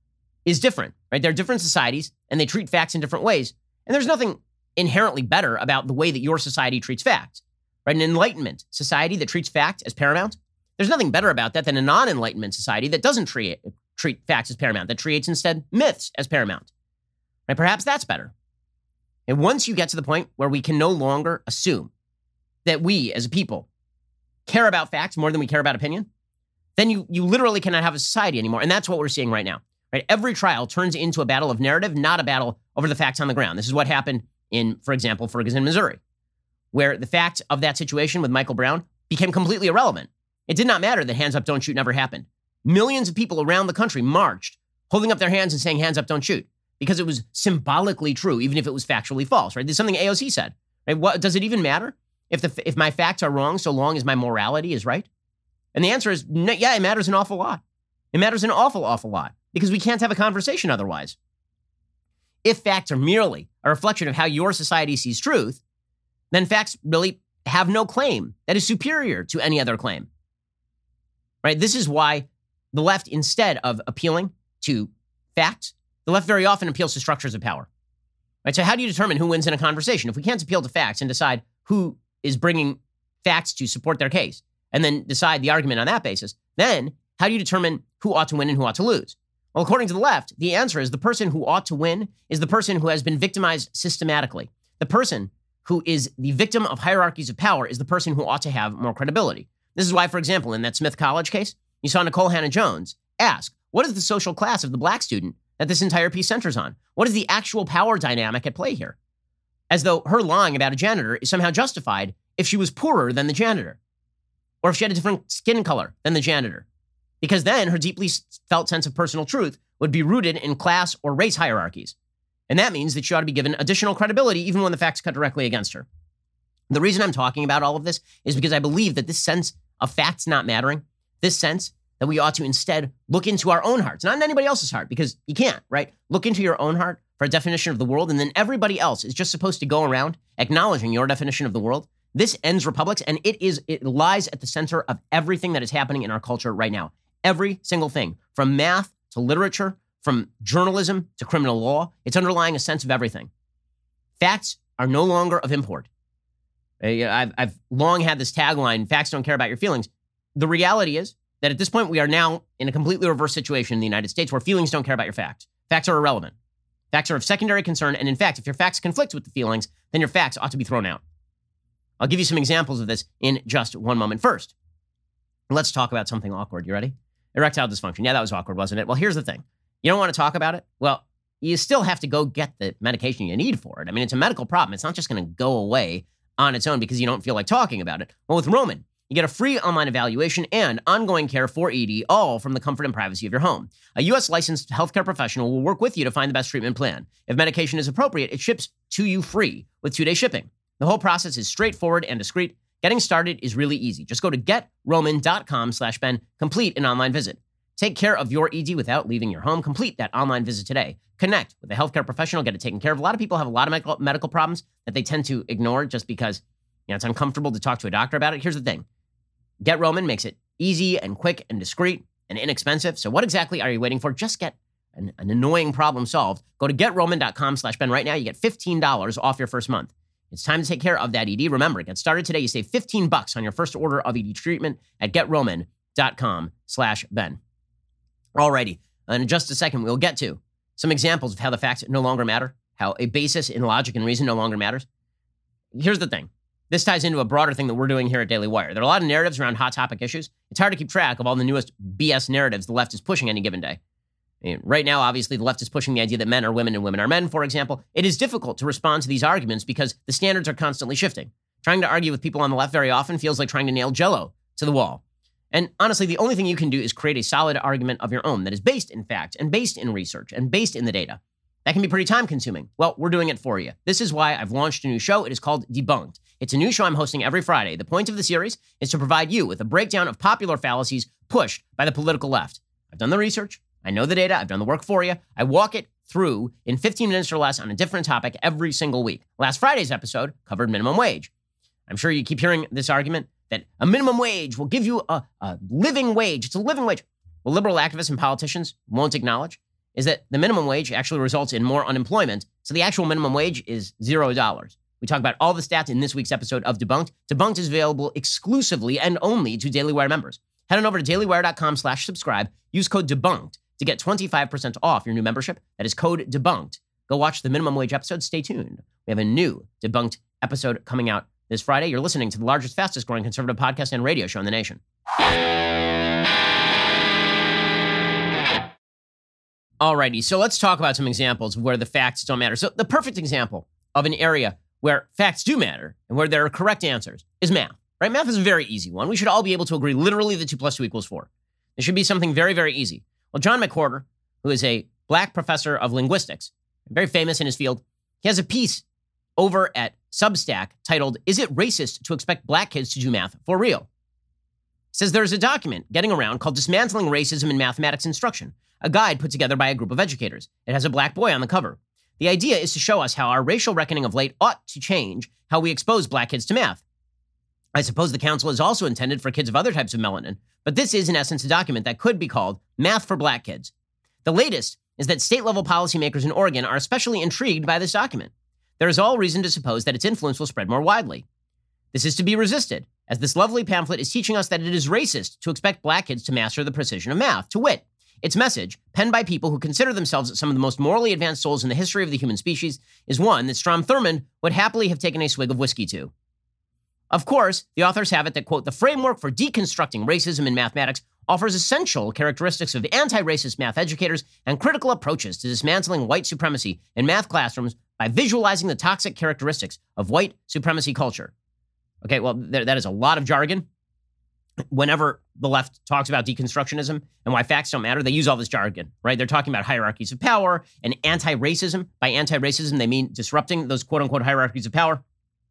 is different, right? They're different societies and they treat facts in different ways. And there's nothing inherently better about the way that your society treats facts, right? An Enlightenment society that treats fact as paramount, there's nothing better about that than a non-Enlightenment society that doesn't treat, treat facts as paramount, that treats instead myths as paramount, right? Perhaps that's better. And once you get to the point where we can no longer assume that we as a people care about facts more than we care about opinion, then you, you literally cannot have a society anymore. And that's what we're seeing right now, right? Every trial turns into a battle of narrative, not a battle over the facts on the ground. This is what happened in, for example, Ferguson, Missouri, where the fact of that situation with Michael Brown became completely irrelevant. It did not matter that hands up, don't shoot never happened. Millions of people around the country marched, holding up their hands and saying, hands up, don't shoot, because it was symbolically true, even if it was factually false, right? This is something A O C said, right? What, does it even matter if the if my facts are wrong so long as my morality is right? And the answer is, no, yeah, it matters an awful lot. It matters an awful, awful lot because we can't have a conversation otherwise. If facts are merely a reflection of how your society sees truth, then facts really have no claim that is superior to any other claim, right? This is why the left, instead of appealing to facts, the left very often appeals to structures of power, right? So how do you determine who wins in a conversation? If we can't appeal to facts and decide who is bringing facts to support their case and then decide the argument on that basis, then how do you determine who ought to win and who ought to lose? Well, according to the left, the answer is the person who ought to win is the person who has been victimized systematically. The person who is the victim of hierarchies of power is the person who ought to have more credibility. This is why, for example, in that Smith College case, you saw Nicole Hannah-Jones ask, what is the social class of the black student that this entire piece centers on? What is the actual power dynamic at play here? As though her lying about a janitor is somehow justified if she was poorer than the janitor, or if she had a different skin color than the janitor, because then her deeply felt sense of personal truth would be rooted in class or race hierarchies. And that means that she ought to be given additional credibility even when the facts cut directly against her. The reason I'm talking about all of this is because I believe that this sense of facts not mattering, this sense that we ought to instead look into our own hearts, not in anybody else's heart, because you can't, right? Look into your own heart for a definition of the world, and then everybody else is just supposed to go around acknowledging your definition of the world. This ends republics, and it is it lies at the center of everything that is happening in our culture right now. Every single thing, from math to literature, from journalism to criminal law, it's underlying a sense of everything. Facts are no longer of import. I've, I've long had this tagline, facts don't care about your feelings. The reality is that at this point, we are now in a completely reverse situation in the United States where feelings don't care about your facts. Facts are irrelevant. Facts are of secondary concern. And in fact, if your facts conflict with the feelings, then your facts ought to be thrown out. I'll give you some examples of this in just one moment. First, let's talk about something awkward. You ready? Erectile dysfunction. Yeah, that was awkward, wasn't it? Well, here's the thing. You don't want to talk about it? Well, you still have to go get the medication you need for it. I mean, it's a medical problem. It's not just going to go away on its own because you don't feel like talking about it. Well, with Roman, you get a free online evaluation and ongoing care for E D, all from the comfort and privacy of your home. A U S licensed healthcare professional will work with you to find the best treatment plan. If medication is appropriate, it ships to you free with two-day shipping. The whole process is straightforward and discreet. Getting started is really easy. Just go to getroman.com slash Ben, complete an online visit. Take care of your E D without leaving your home. Complete that online visit today. Connect with a healthcare professional, get it taken care of. A lot of people have a lot of medical, medical problems that they tend to ignore just because, you know, it's uncomfortable to talk to a doctor about it. Here's the thing. Get Roman makes it easy and quick and discreet and inexpensive. So what exactly are you waiting for? Just get an, an annoying problem solved. Go to getroman.com slash Ben right now. You get fifteen dollars off your first month. It's time to take care of that E D. Remember, get started today. You save fifteen bucks on your first order of E D treatment at getroman.com slash Ben. Alrighty, in just a second, we'll get to some examples of how the facts no longer matter, how a basis in logic and reason no longer matters. Here's the thing. This ties into a broader thing that we're doing here at Daily Wire. There are a lot of narratives around hot topic issues. It's hard to keep track of all the newest B S narratives the left is pushing any given day. I mean, right now, obviously, the left is pushing the idea that men are women and women are men, for example. It is difficult to respond to these arguments because the standards are constantly shifting. Trying to argue with people on the left very often feels like trying to nail Jell-O to the wall. And honestly, the only thing you can do is create a solid argument of your own that is based in fact and based in research and based in the data. That can be pretty time consuming. Well, we're doing it for you. This is why I've launched a new show. It is called Debunked. It's a new show I'm hosting every Friday. The point of the series is to provide you with a breakdown of popular fallacies pushed by the political left. I've done the research. I know the data. I've done the work for you. I walk it through in fifteen minutes or less on a different topic every single week. Last Friday's episode covered minimum wage. I'm sure you keep hearing this argument that a minimum wage will give you a, a living wage. It's a living wage. What liberal activists and politicians won't acknowledge is that the minimum wage actually results in more unemployment. So the actual minimum wage is zero dollars. We talk about all the stats in this week's episode of Debunked. Debunked is available exclusively and only to Daily Wire members. Head on over to dailywire.com slash subscribe. Use code DEBUNKED to get twenty-five percent off your new membership. That is code DEBUNKED. Go watch the minimum wage episode. Stay tuned. We have a new Debunked episode coming out this Friday. You're listening to the largest, fastest growing conservative podcast and radio show in the nation. Alrighty, so let's talk about some examples where the facts don't matter. So the perfect example of an area where facts do matter and where there are correct answers is math, right? Math is a very easy one. We should all be able to agree literally that two plus two equals four. It should be something very, very easy. Well, John McWhorter, who is a black professor of linguistics, very famous in his field, he has a piece over at Substack titled, "Is it racist to expect black kids to do math for real?" He says there's a document getting around called Dismantling Racism in Mathematics Instruction, a guide put together by a group of educators. It has a black boy on the cover. The idea is to show us how our racial reckoning of late ought to change how we expose black kids to math. I suppose the council is also intended for kids of other types of melanin, but this is in essence a document that could be called Math for Black Kids. The latest is that state-level policymakers in Oregon are especially intrigued by this document. There is all reason to suppose that its influence will spread more widely. This is to be resisted, as this lovely pamphlet is teaching us that it is racist to expect black kids to master the precision of math. To wit, its message, penned by people who consider themselves some of the most morally advanced souls in the history of the human species, is one that Strom Thurmond would happily have taken a swig of whiskey to. Of course, the authors have it that, quote, the framework for deconstructing racism in mathematics offers essential characteristics of anti-racist math educators and critical approaches to dismantling white supremacy in math classrooms by visualizing the toxic characteristics of white supremacy culture. Okay, well, there, that is a lot of jargon. Whenever the left talks about deconstructionism and why facts don't matter, they use all this jargon, right? They're talking about hierarchies of power and anti-racism. By anti-racism, they mean disrupting those quote-unquote hierarchies of power.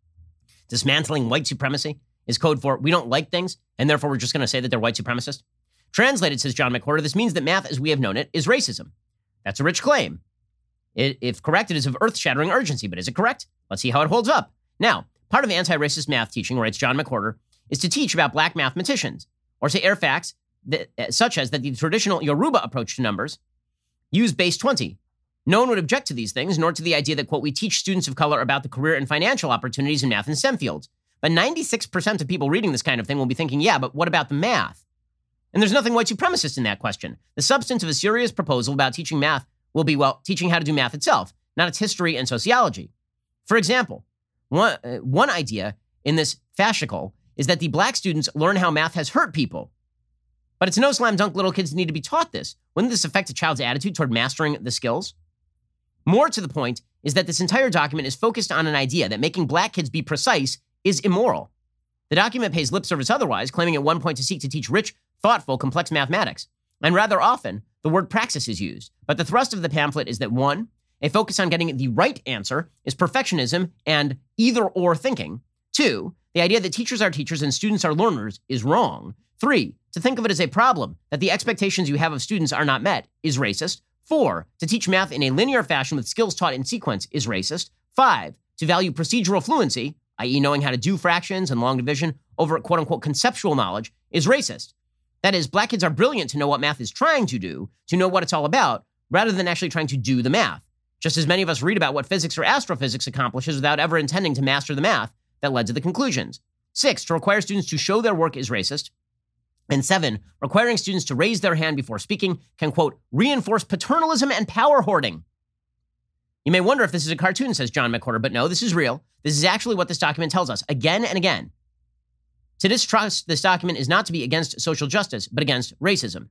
Dismantling white supremacy is code for we don't like things, and therefore we're just going to say that they're white supremacist. Translated, says John McWhorter, this means that math as we have known it is racism. That's a rich claim. It, if correct, it is of earth-shattering urgency, but is it correct? Let's see how it holds up. Now, part of anti-racist math teaching, writes John McWhorter, is to teach about black mathematicians, or to air facts that, such as that the traditional Yoruba approach to numbers use base twenty. No one would object to these things, nor to the idea that, quote, we teach students of color about the career and financial opportunities in math and STEM fields. But ninety-six percent of people reading this kind of thing will be thinking, yeah, but what about the math? And there's nothing white supremacist in that question. The substance of a serious proposal about teaching math will be, well, teaching how to do math itself, not its history and sociology. For example, one, uh, one idea in this fascicle is that the black students learn how math has hurt people. But it's no slam dunk little kids need to be taught this. Wouldn't this affect a child's attitude toward mastering the skills? More to the point is that this entire document is focused on an idea that making black kids be precise is immoral. The document pays lip service otherwise, claiming at one point to seek to teach rich, thoughtful, complex mathematics. And rather often, the word praxis is used. But the thrust of the pamphlet is that one, a focus on getting the right answer is perfectionism and either-or thinking. Two, the idea that teachers are teachers and students are learners is wrong. Three, to think of it as a problem that the expectations you have of students are not met is racist. Four, to teach math in a linear fashion with skills taught in sequence is racist. Five, to value procedural fluency, that is knowing how to do fractions and long division over quote-unquote conceptual knowledge, is racist. That is, black kids are brilliant to know what math is trying to do, to know what it's all about, rather than actually trying to do the math. Just as many of us read about what physics or astrophysics accomplishes without ever intending to master the math that led to the conclusions. Six, to require students to show their work is racist. And seven, requiring students to raise their hand before speaking can, quote, reinforce paternalism and power hoarding. You may wonder if this is a cartoon, says John McWhorter, but no, this is real. This is actually what this document tells us again and again. To distrust this document is not to be against social justice, but against racism.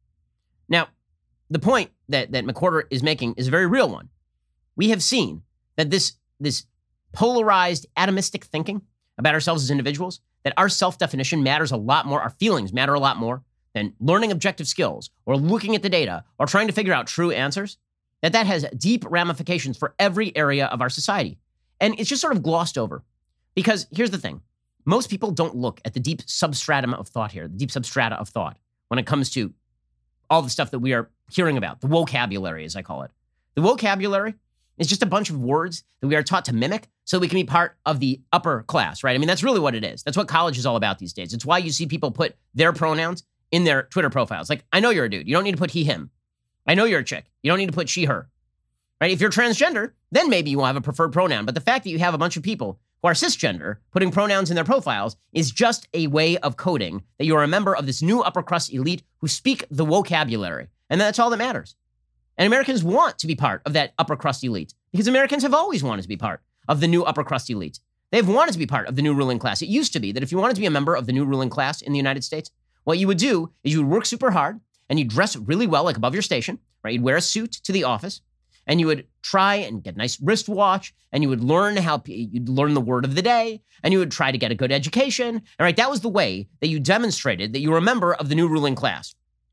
Now, the point that, that McWhorter is making is a very real one. We have seen that this, this polarized, atomistic thinking about ourselves as individuals, that our self-definition matters a lot more, our feelings matter a lot more than learning objective skills or looking at the data or trying to figure out true answers, that that has deep ramifications for every area of our society. And it's just sort of glossed over. Because here's the thing. Most people don't look at the deep substratum of thought here, the deep substrata of thought, when it comes to all the stuff that we are hearing about, the vocabulary, as I call it. The vocabulary is just a bunch of words that we are taught to mimic so we can be part of the upper class, right? I mean, that's really what it is. That's what college is all about these days. It's why you see people put their pronouns in their Twitter profiles. Like, I know you're a dude. You don't need to put he, him. I know you're a chick. You don't need to put she, her, right? If you're transgender, then maybe you will have a preferred pronoun. But the fact that you have a bunch of people who are cisgender putting pronouns in their profiles is just a way of coding that you're a member of this new upper crust elite who speak the vocabulary. And that's all that matters. And Americans want to be part of that upper crust elite because Americans have always wanted to be part of the new upper crust elite. They've wanted to be part of the new ruling class. It used to be that if you wanted to be a member of the new ruling class in the United States, what you would do is you would work super hard and you'd dress really well, like above your station, right? You'd wear a suit to the office and you would try and get a nice wristwatch and you would learn how, you'd learn the word of the day and you would try to get a good education. All right, that was the way that you demonstrated that you were a member of the new ruling class.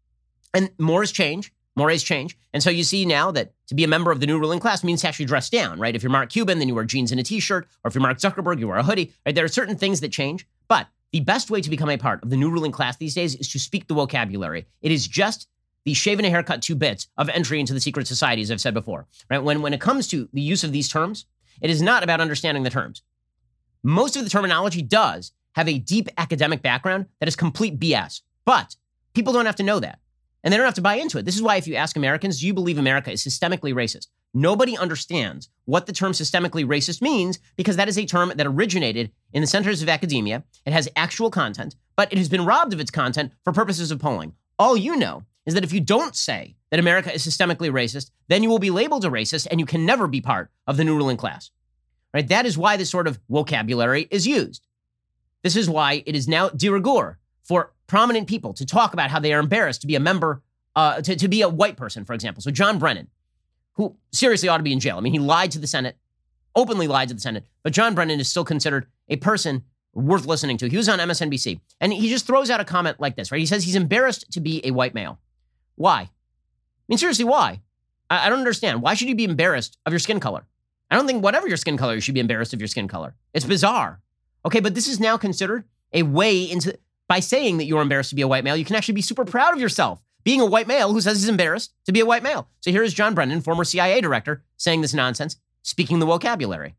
And more has changed. Mores change. And so you see now that to be a member of the new ruling class means to actually dress down, right? If you're Mark Cuban, then you wear jeans and a t-shirt. Or if you're Mark Zuckerberg, you wear a hoodie, right? There are certain things that change. But the best way to become a part of the new ruling class these days is to speak the vocabulary. It is just the shave and a haircut two bits of entry into the secret society, as I've said before, right? When, when it comes to the use of these terms, it is not about understanding the terms. Most of the terminology does have a deep academic background that is complete B S, but people don't have to know that. And they don't have to buy into it. This is why if you ask Americans, do you believe America is systemically racist? Nobody understands what the term systemically racist means because that is a term that originated in the centers of academia. It has actual content, but it has been robbed of its content for purposes of polling. All you know is that if you don't say that America is systemically racist, then you will be labeled a racist and you can never be part of the new ruling class, right? That is why this sort of vocabulary is used. This is why it is now de rigueur for prominent people to talk about how they are embarrassed to be a member, uh, to, to be a white person, for example. So John Brennan, who seriously ought to be in jail. I mean, he lied to the Senate, openly lied to the Senate, but John Brennan is still considered a person worth listening to. He was on M S N B C, and he just throws out a comment like this, right? He says he's embarrassed to be a white male. Why? I mean, seriously, why? I, I don't understand. Why should you be embarrassed of your skin color? I don't think whatever your skin color, you should be embarrassed of your skin color. It's bizarre. Okay, but this is now considered a way into... By saying that you're embarrassed to be a white male, you can actually be super proud of yourself being a white male who says he's embarrassed to be a white male. So here is John Brennan, former C I A director, saying this nonsense, speaking the vocabulary.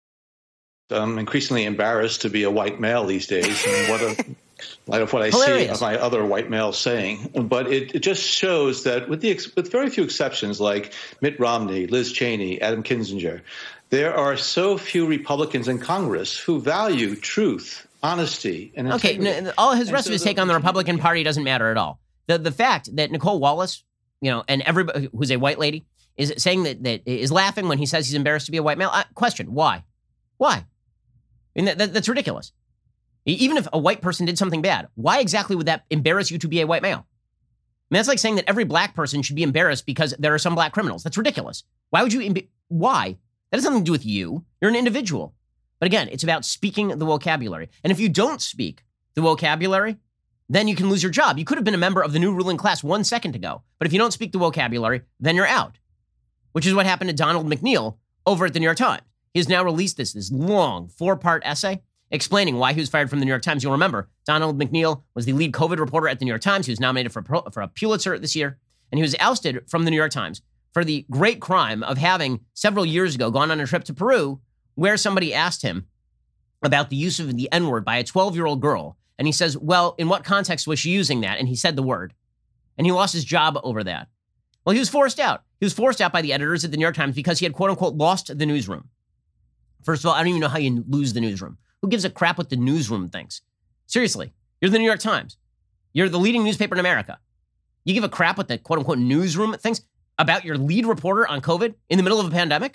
I'm increasingly embarrassed to be a white male these days, and what a, light of what I Hilarious. see of my other white males saying. But it, it just shows that with the with very few exceptions, like Mitt Romney, Liz Cheney, Adam Kinzinger, there are so few Republicans in Congress who value truth, honesty, and integrity. Okay, no, all his And rest so of his the- take on the Republican Party doesn't matter at all. The the fact that Nicole Wallace, you know, and everybody who's a white lady is saying that that is laughing when he says he's embarrassed to be a white male. Uh, question: Why? Why? I mean, that, that, that's ridiculous. E- Even if a white person did something bad, why exactly would that embarrass you to be a white male? I mean, that's like saying that every black person should be embarrassed because there are some black criminals. That's ridiculous. Why would you? Emb- why? That has nothing to do with you. You're an individual. But again, it's about speaking the vocabulary. And if you don't speak the vocabulary, then you can lose your job. You could have been a member of the new ruling class one second ago. But if you don't speak the vocabulary, then you're out, which is what happened to Donald McNeil over at the New York Times. He has now released this, this long four-part essay explaining why he was fired from the New York Times. You'll remember, Donald McNeil was the lead COVID reporter at the New York Times. He was nominated for, for a Pulitzer this year, and he was ousted from the New York Times for the great crime of having, several years ago, gone on a trip to Peru where somebody asked him about the use of the N-word by a twelve-year-old girl. And he says, well, in what context was she using that? And he said the word. And he lost his job over that. Well, he was forced out. He was forced out by the editors at the New York Times because he had, quote unquote, lost the newsroom. First of all, I don't even know how you lose the newsroom. Who gives a crap what the newsroom thinks? Seriously, you're the New York Times. You're the leading newspaper in America. You give a crap what the, quote unquote, newsroom thinks about your lead reporter on COVID in the middle of a pandemic?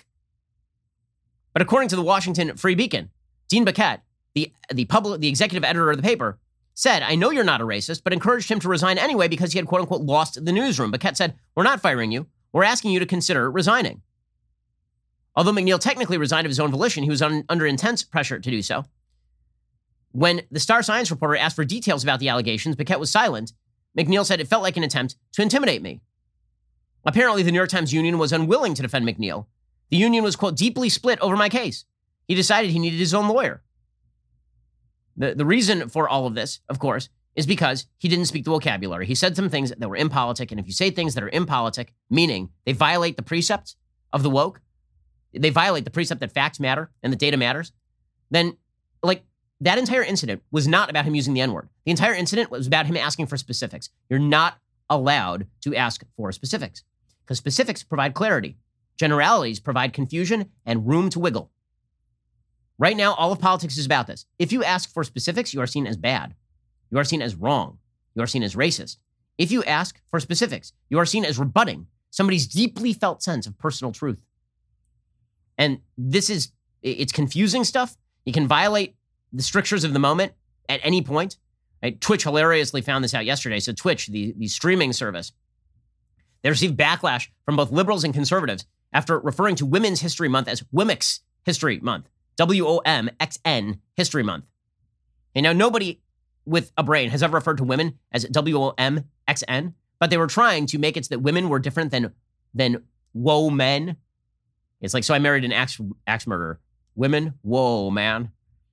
But according to the Washington Free Beacon, Dean Baquet, the, the, public, the executive editor of the paper, said, I know you're not a racist, but encouraged him to resign anyway because he had, quote unquote, lost the newsroom. Baquet said, we're not firing you. We're asking you to consider resigning. Although McNeil technically resigned of his own volition, he was un- under intense pressure to do so. When the Star Science reporter asked for details about the allegations, Baquet was silent. McNeil said it felt like an attempt to intimidate me. Apparently, the New York Times union was unwilling to defend McNeil. The union was, quote, deeply split over my case. He decided he needed his own lawyer. The, the reason for all of this, of course, is because he didn't speak the vocabulary. He said some things that were impolitic, and if you say things that are impolitic, meaning they violate the precepts of the woke, they violate the precept that facts matter and that data matters, then, like, that entire incident was not about him using the N-word. The entire incident was about him asking for specifics. You're not allowed to ask for specifics because specifics provide clarity. Generalities provide confusion and room to wiggle. Right now, all of politics is about this. If you ask for specifics, you are seen as bad. You are seen as wrong. You are seen as racist. If you ask for specifics, you are seen as rebutting somebody's deeply felt sense of personal truth. And this is, it's confusing stuff. You can violate the strictures of the moment at any point. Right? Twitch hilariously found this out yesterday. So Twitch, the, the streaming service, they received backlash from both liberals and conservatives after referring to Women's History Month as Womex History Month. W O M X N History Month. And now nobody with a brain has ever referred to women as W O M X N, but they were trying to make it so that women were different than, than whoa men. It's like, so I married an axe, axe murderer. Women, whoa, man.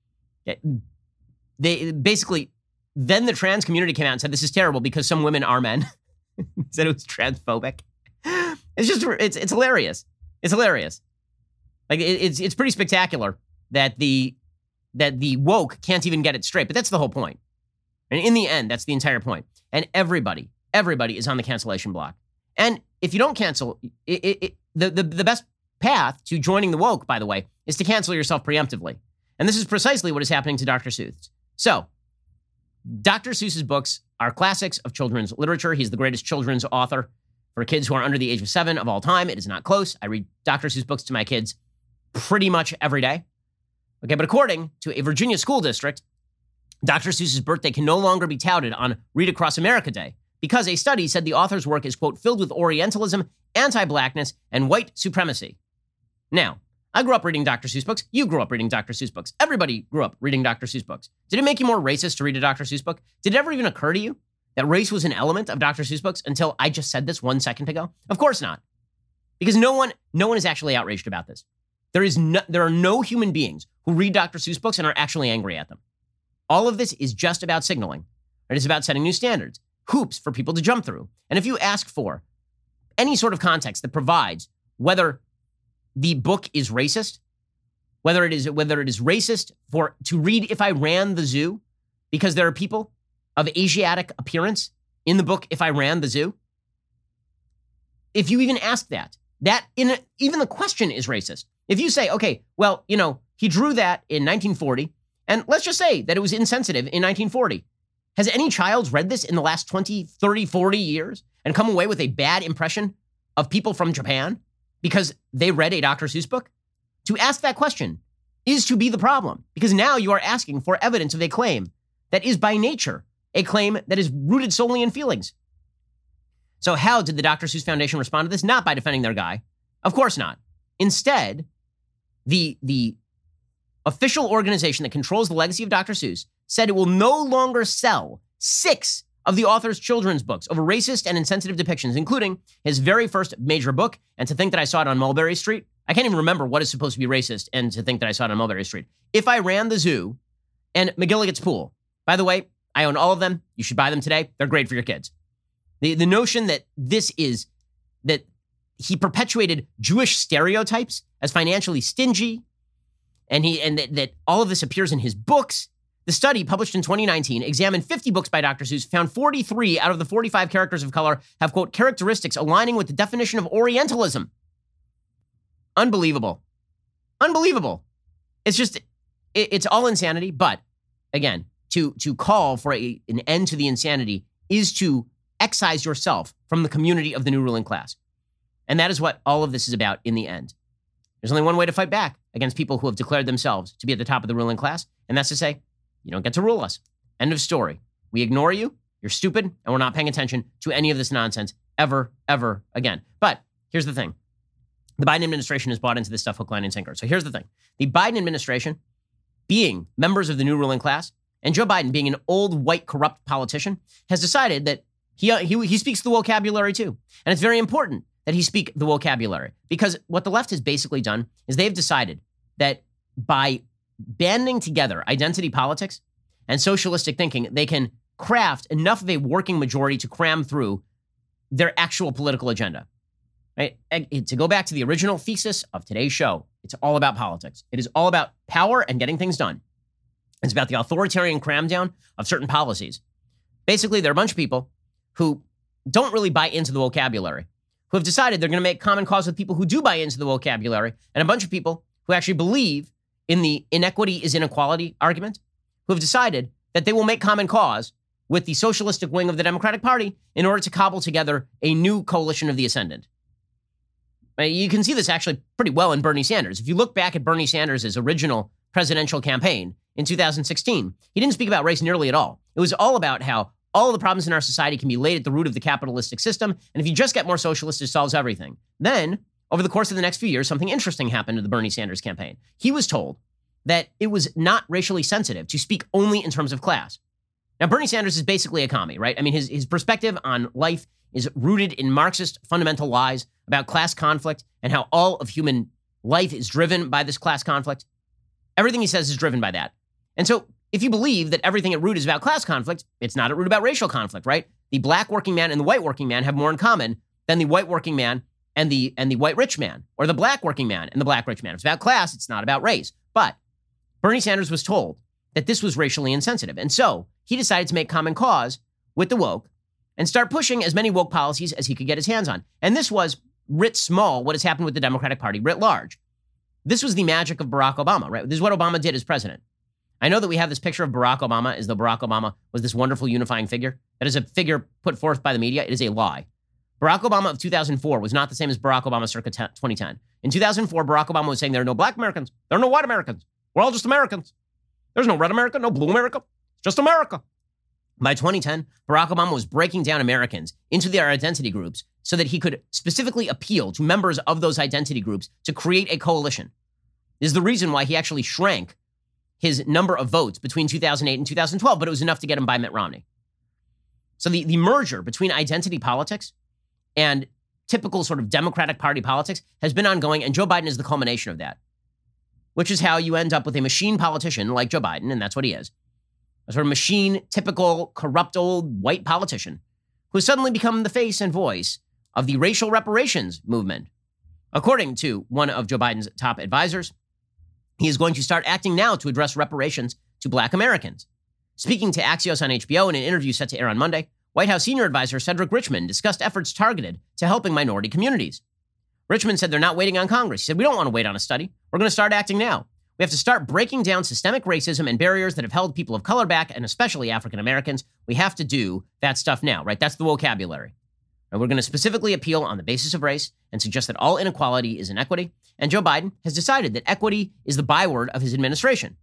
They basically, then the trans community came out and said, this is terrible because some women are men. Said it was transphobic. It's just, it's it's hilarious. It's hilarious. Like, it, it's it's pretty spectacular that the that the woke can't even get it straight. But that's the whole point. And in the end, that's the entire point. And everybody, everybody is on the cancellation block. And if you don't cancel, it, it, it, the, the, the best path to joining the woke, by the way, is to cancel yourself preemptively. And this is precisely what is happening to Doctor Seuss. So, Doctor Seuss's books are classics of children's literature. He's the greatest children's author for kids who are under the age of seven of all time. It is not close. I read Doctor Seuss books to my kids pretty much every day. Okay, but according to a Virginia school district, Doctor Seuss's birthday can no longer be touted on Read Across America Day because a study said the author's work is, quote, filled with Orientalism, anti-blackness, and white supremacy. Now, I grew up reading Doctor Seuss books. You grew up reading Doctor Seuss books. Everybody grew up reading Doctor Seuss books. Did it make you more racist to read a Doctor Seuss book? Did it ever even occur to you that race was an element of Doctor Seuss books until I just said this one second ago? Of course not. Because no one, no one is actually outraged about this. There is no, there are no human beings who read Doctor Seuss books and are actually angry at them. All of this is just about signaling. It is about setting new standards, hoops for people to jump through. And if you ask for any sort of context that provides whether the book is racist, whether it is whether it is racist for to read If I Ran the Zoo, because there are people of Asiatic appearance in the book If I Ran the Zoo. If you even ask that, that in a, even the question is racist. If you say, okay, well, you know, he drew that in nineteen forty, and let's just say that it was insensitive in nineteen forty. Has any child read this in the last twenty, thirty, forty years and come away with a bad impression of people from Japan because they read a Doctor Seuss book? To ask that question is to be the problem, because now you are asking for evidence of a claim that is by nature a claim that is rooted solely in feelings. So how did the Doctor Seuss Foundation respond to this? Not by defending their guy. Of course not. Instead, the, the official organization that controls the legacy of Doctor Seuss said it will no longer sell six of the author's children's books over racist and insensitive depictions, including his very first major book, and to think that I saw it on Mulberry Street. I can't even remember what is supposed to be racist and to think that I saw it on Mulberry Street. If I Ran the Zoo and McGilligan's Pool. By the way, I own all of them. You should buy them today. They're great for your kids. The, the notion that this is, that he perpetuated Jewish stereotypes as financially stingy, and he and that, that all of this appears in his books. The study, published in twenty nineteen, examined fifty books by Doctor Seuss, found forty-three out of the forty-five characters of color have, quote, characteristics aligning with the definition of Orientalism. Unbelievable. Unbelievable. It's just, it, it's all insanity. But again, to, to call for a, an end to the insanity is to excise yourself from the community of the new ruling class. And that is what all of this is about in the end. There's only one way to fight back against people who have declared themselves to be at the top of the ruling class, and that's to say, you don't get to rule us. End of story. We ignore you, you're stupid, and we're not paying attention to any of this nonsense ever, ever again. But here's the thing. The Biden administration has bought into this stuff hook, line, and sinker. So here's the thing. The Biden administration, being members of the new ruling class, and Joe Biden being an old, white, corrupt politician, has decided that he, he, he speaks the vocabulary too. And it's very important that he speak the vocabulary, because what the left has basically done is they've decided that by banding together identity politics and socialistic thinking, they can craft enough of a working majority to cram through their actual political agenda. Right? And to go back to the original thesis of today's show, it's all about politics. It is all about power and getting things done. It's about the authoritarian cram down of certain policies. Basically, there are a bunch of people who don't really buy into the vocabulary, who have decided they're going to make common cause with people who do buy into the vocabulary, and a bunch of people who actually believe in the inequity is inequality argument, who have decided that they will make common cause with the socialistic wing of the Democratic Party in order to cobble together a new coalition of the ascendant. You can see this actually pretty well in Bernie Sanders. If you look back at Bernie Sanders' original presidential campaign in two thousand sixteen, he didn't speak about race nearly at all. It was all about how all the problems in our society can be laid at the root of the capitalistic system, and if you just get more socialists, it solves everything. Then, over the course of the next few years, something interesting happened to the Bernie Sanders campaign. He was told that it was not racially sensitive to speak only in terms of class. Now, Bernie Sanders is basically a commie, right? I mean, his, his perspective on life is rooted in Marxist fundamental lies about class conflict and how all of human life is driven by this class conflict. Everything he says is driven by that. And so if you believe that everything at root is about class conflict, it's not at root about racial conflict, right? The black working man and the white working man have more in common than the white working man and the and the white rich man, or the black working man and the black rich man. If it's about class, it's not about race. But Bernie Sanders was told that this was racially insensitive. And so he decided to make common cause with the woke and start pushing as many woke policies as he could get his hands on. And this was, writ small, what has happened with the Democratic Party writ large. This was the magic of Barack Obama, right? This is what Obama did as president. I know that we have this picture of Barack Obama as though Barack Obama was this wonderful unifying figure. That is a figure put forth by the media. It is a lie. Barack Obama of two thousand four was not the same as Barack Obama circa twenty ten. In two thousand four, Barack Obama was saying there are no black Americans. There are no white Americans. We're all just Americans. There's no red America, no blue America. It's just America. By twenty ten, Barack Obama was breaking down Americans into their identity groups so that he could specifically appeal to members of those identity groups to create a coalition. This is the reason why he actually shrank his number of votes between two thousand eight and two thousand twelve, but it was enough to get him by Mitt Romney. So the, the merger between identity politics and typical sort of Democratic Party politics has been ongoing, and Joe Biden is the culmination of that, which is how you end up with a machine politician like Joe Biden, and that's what he is. A sort of machine, typical, corrupt old white politician who has suddenly become the face and voice of the racial reparations movement. According to one of Joe Biden's top advisors, he is going to start acting now to address reparations to black Americans. Speaking to Axios on H B O in an interview set to air on Monday, White House senior advisor Cedric Richmond discussed efforts targeted to helping minority communities. Richmond said they're not waiting on Congress. He said, we don't want to wait on a study. We're going to start acting now. We have to start breaking down systemic racism and barriers that have held people of color back, and especially African Americans. We have to do that stuff now, right? That's the vocabulary. And we're going to specifically appeal on the basis of race and suggest that all inequality is inequity. And Joe Biden has decided that equity is the byword of his administration.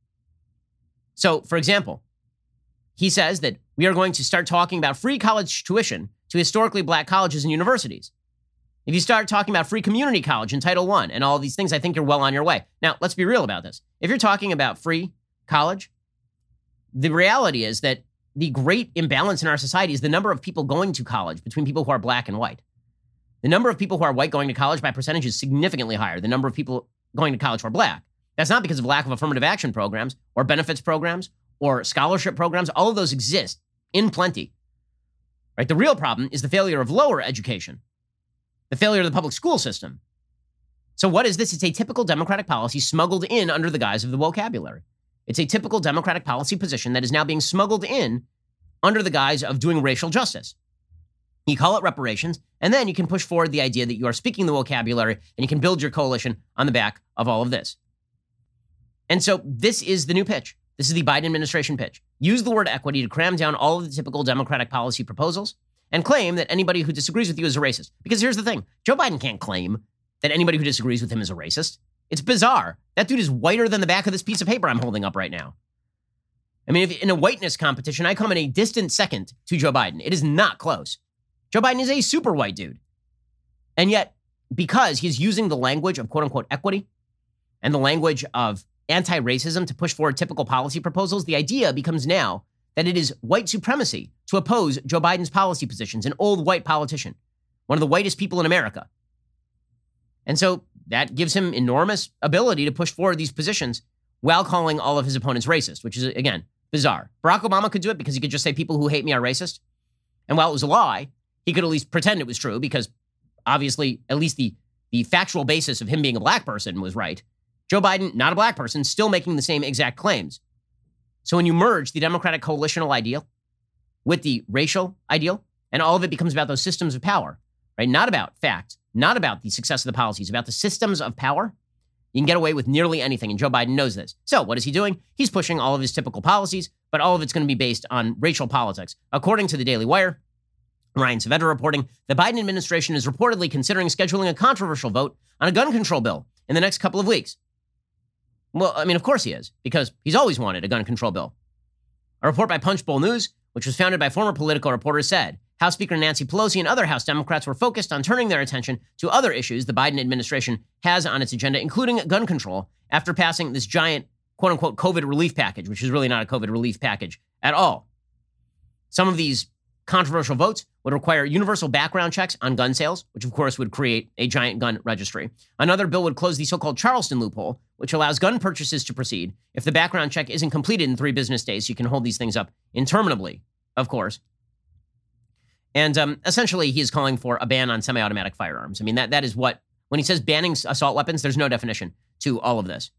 So, for example, he says that we are going to start talking about free college tuition to historically black colleges and universities. If you start talking about free community college in Title one and all these things, I think you're well on your way. Now, let's be real about this. If you're talking about free college, the reality is that the great imbalance in our society is the number of people going to college between people who are black and white. The number of people who are white going to college by percentage is significantly higher. The number of people going to college who are black. That's not because of lack of affirmative action programs or benefits programs or scholarship programs. All of those exist in plenty. Right? The real problem is the failure of lower education, the failure of the public school system. So what is this? It's a typical Democratic policy smuggled in under the guise of the vocabulary. It's a typical Democratic policy position that is now being smuggled in under the guise of doing racial justice. You call it reparations, and then you can push forward the idea that you are speaking the vocabulary and you can build your coalition on the back of all of this. And so this is the new pitch. This is the Biden administration pitch. Use the word equity to cram down all of the typical Democratic policy proposals and claim that anybody who disagrees with you is a racist. Because here's the thing. Joe Biden can't claim that anybody who disagrees with him is a racist. It's bizarre. That dude is whiter than the back of this piece of paper I'm holding up right now. I mean, if in a whiteness competition, I come in a distant second to Joe Biden. It is not close. Joe Biden is a super white dude. And yet, because he's using the language of quote-unquote equity and the language of anti-racism to push forward typical policy proposals, the idea becomes now that it is white supremacy to oppose Joe Biden's policy positions, an old white politician, one of the whitest people in America. And so that gives him enormous ability to push forward these positions while calling all of his opponents racist, which is, again, bizarre. Barack Obama could do it because he could just say people who hate me are racist. And while it was a lie, he could at least pretend it was true because obviously at least the, the factual basis of him being a black person was right. Joe Biden, not a black person, still making the same exact claims. So when you merge the Democratic coalitional ideal with the racial ideal, and all of it becomes about those systems of power, right? Not about facts, not about the success of the policies, about the systems of power, you can get away with nearly anything, and Joe Biden knows this. So what is he doing? He's pushing all of his typical policies, but all of it's going to be based on racial politics. According to the Daily Wire, Ryan Saavedra reporting, the Biden administration is reportedly considering scheduling a controversial vote on a gun control bill in the next couple of weeks. Well, I mean, of course he is, because he's always wanted a gun control bill. A report by Punchbowl News, which was founded by former Politico reporters, said House Speaker Nancy Pelosi and other House Democrats were focused on turning their attention to other issues the Biden administration has on its agenda, including gun control, after passing this giant, quote-unquote, COVID relief package, which is really not a COVID relief package at all. Some of these controversial votes would require universal background checks on gun sales, which of course would create a giant gun registry. Another bill would close the so-called Charleston loophole, which allows gun purchases to proceed if the background check isn't completed in three business days. You can hold these things up interminably, of course. And um, essentially, he is calling for a ban on semi-automatic firearms. I mean, that that is what, when he says banning assault weapons, there's no definition to all of this.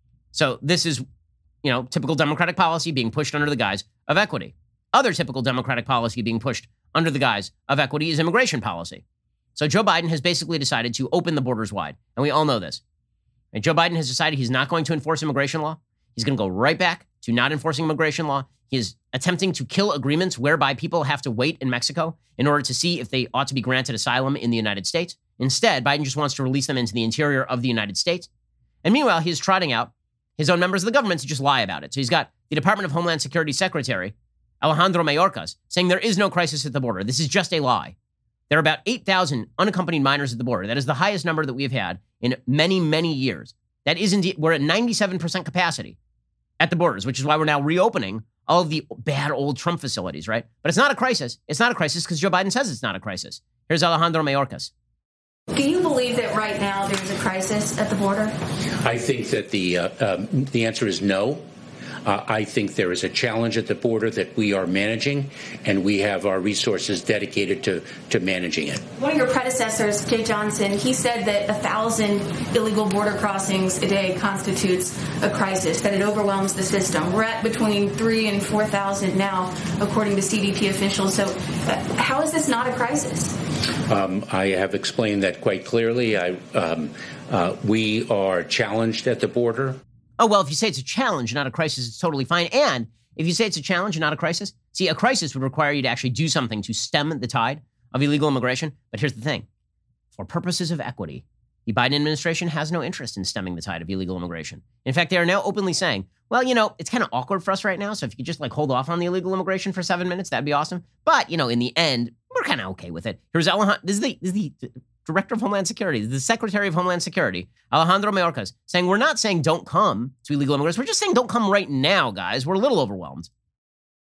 So this is, you know, typical Democratic policy being pushed under the guise of equity. Other typical Democratic policy being pushed under the guise of equity is immigration policy. So Joe Biden has basically decided to open the borders wide, and we all know this. And Joe Biden has decided he's not going to enforce immigration law. He's going to go right back to not enforcing immigration law. He is attempting to kill agreements whereby people have to wait in Mexico in order to see if they ought to be granted asylum in the United States. Instead, Biden just wants to release them into the interior of the United States. And meanwhile, he is trotting out his own members of the government to just lie about it. So he's got the Department of Homeland Security Secretary, Alejandro Mayorkas, saying there is no crisis at the border. This is just a lie. There are about eight thousand unaccompanied minors at the border. That is the highest number that we have had in many, many years. That is indeed, we're at ninety-seven percent capacity at the borders, which is why we're now reopening all of the bad old Trump facilities, right? But it's not a crisis. It's not a crisis because Joe Biden says it's not a crisis. Here's Alejandro Mayorkas. Do you believe that right now there's a crisis at the border? I think that the uh, um, the answer is no. Uh, I think there is a challenge at the border that we are managing, and we have our resources dedicated to, to managing it. One of your predecessors, Jay Johnson, he said that a thousand illegal border crossings a day constitutes a crisis, that it overwhelms the system. We're at between three and four thousand now, according to C B P officials. So uh, how is this not a crisis? Um, I have explained that quite clearly. I, um, uh, we are challenged at the border. Oh, well, if you say it's a challenge, not a crisis, it's totally fine. And if you say it's a challenge and not a crisis, see, a crisis would require you to actually do something to stem the tide of illegal immigration. But here's the thing. For purposes of equity, the Biden administration has no interest in stemming the tide of illegal immigration. In fact, they are now openly saying, well, you know, it's kind of awkward for us right now. So if you could just like hold off on the illegal immigration for seven minutes, that'd be awesome. But, you know, in the end, we're kind of okay with it. Here's Alejandro. This is the, this is the Director of Homeland Security, the Secretary of Homeland Security, Alejandro Mayorkas, saying we're not saying don't come to illegal immigrants. We're just saying don't come right now, guys. We're a little overwhelmed.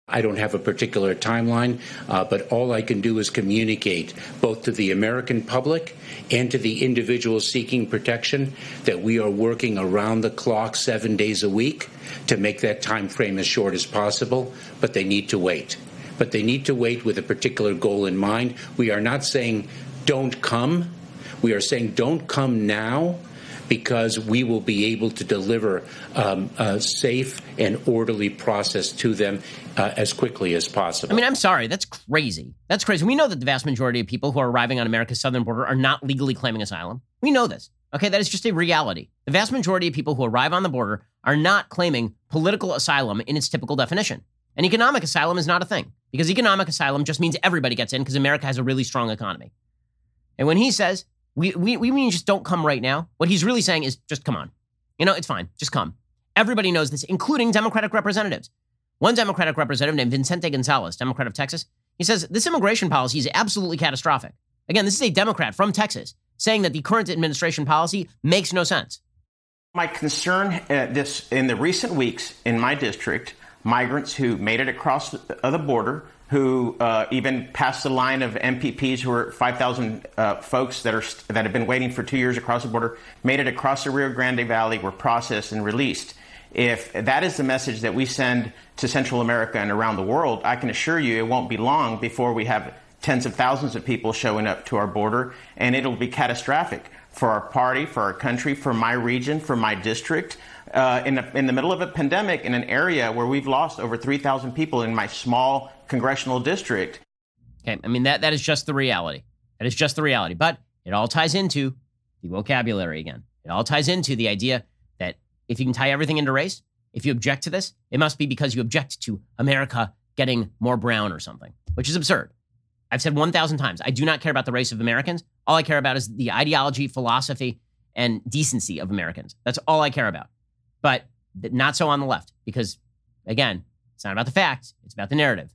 I don't have a particular timeline, uh, but all I can do is communicate both to the American public and to the individuals seeking protection that we are working around the clock seven days a week to make that time frame as short as possible, but they need to wait. But they need to wait with a particular goal in mind. We are not saying don't come. We are saying don't come now, because we will be able to deliver um, a safe and orderly process to them uh, as quickly as possible. I mean, I'm sorry. That's crazy. That's crazy. We know that the vast majority of people who are arriving on America's southern border are not legally claiming asylum. We know this. Okay, that is just a reality. The vast majority of people who arrive on the border are not claiming political asylum in its typical definition. And economic asylum is not a thing, because economic asylum just means everybody gets in because America has a really strong economy. And when he says, We, we we mean just don't come right now, what he's really saying is just come on. You know, it's fine. Just come. Everybody knows this, including Democratic representatives. One Democratic representative named Vicente Gonzalez, Democrat of Texas, he says this immigration policy is absolutely catastrophic. Again, this is a Democrat from Texas saying that the current administration policy makes no sense. My concern uh, this in the recent weeks in my district, migrants who made it across the, uh, the border, who uh, even passed the line of M P Ps who are five thousand uh, folks that are that have been waiting for two years across the border, made it across the Rio Grande Valley, were processed and released. If that is the message that we send to Central America and around the world, I can assure you it won't be long before we have tens of thousands of people showing up to our border, and it'll be catastrophic for our party, for our country, for my region, for my district. Uh, in, a, in the middle of a pandemic in an area where we've lost over three thousand people in my small congressional district. Okay, I mean, that that is just the reality. That is just the reality. But it all ties into the vocabulary again. It all ties into the idea that if you can tie everything into race, if you object to this, it must be because you object to America getting more brown or something, which is absurd. I've said one thousand times, I do not care about the race of Americans. All I care about is the ideology, philosophy, and decency of Americans. That's all I care about. But not so on the left, because, again, it's not about the facts. It's about the narrative.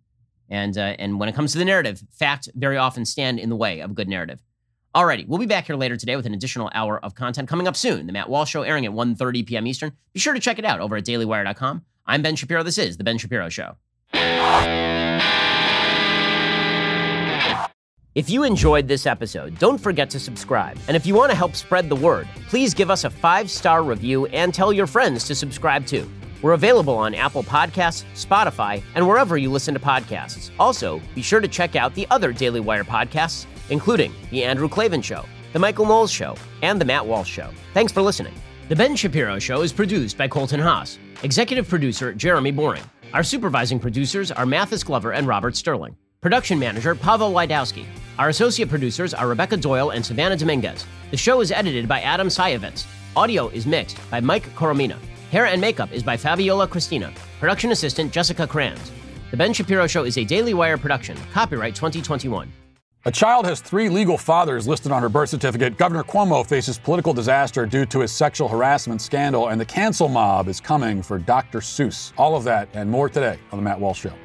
And uh, and when it comes to the narrative, facts very often stand in the way of a good narrative. Alrighty, we'll be back here later today with an additional hour of content coming up soon. The Matt Walsh Show airing at one thirty p.m. Eastern. Be sure to check it out over at daily wire dot com. I'm Ben Shapiro. This is The Ben Shapiro Show. If you enjoyed this episode, don't forget to subscribe. And if you want to help spread the word, please give us a five-star review and tell your friends to subscribe too. We're available on Apple Podcasts, Spotify, and wherever you listen to podcasts. Also, be sure to check out the other Daily Wire podcasts, including The Andrew Klavan Show, The Michael Knowles Show, and The Matt Walsh Show. Thanks for listening. The Ben Shapiro Show is produced by Colton Haas. Executive producer, Jeremy Boring. Our supervising producers are Mathis Glover and Robert Sterling. Production manager, Pavel Wydowski. Our associate producers are Rebecca Doyle and Savannah Dominguez. The show is edited by Adam Sayevitz. Audio is mixed by Mike Coromina. Hair and makeup is by Fabiola Cristina. Production assistant, Jessica Kranz. The Ben Shapiro Show is a Daily Wire production. Copyright twenty twenty-one. A child has three legal fathers listed on her birth certificate. Governor Cuomo faces political disaster due to his sexual harassment scandal, and the cancel mob is coming for Doctor Seuss. All of that and more today on The Matt Walsh Show.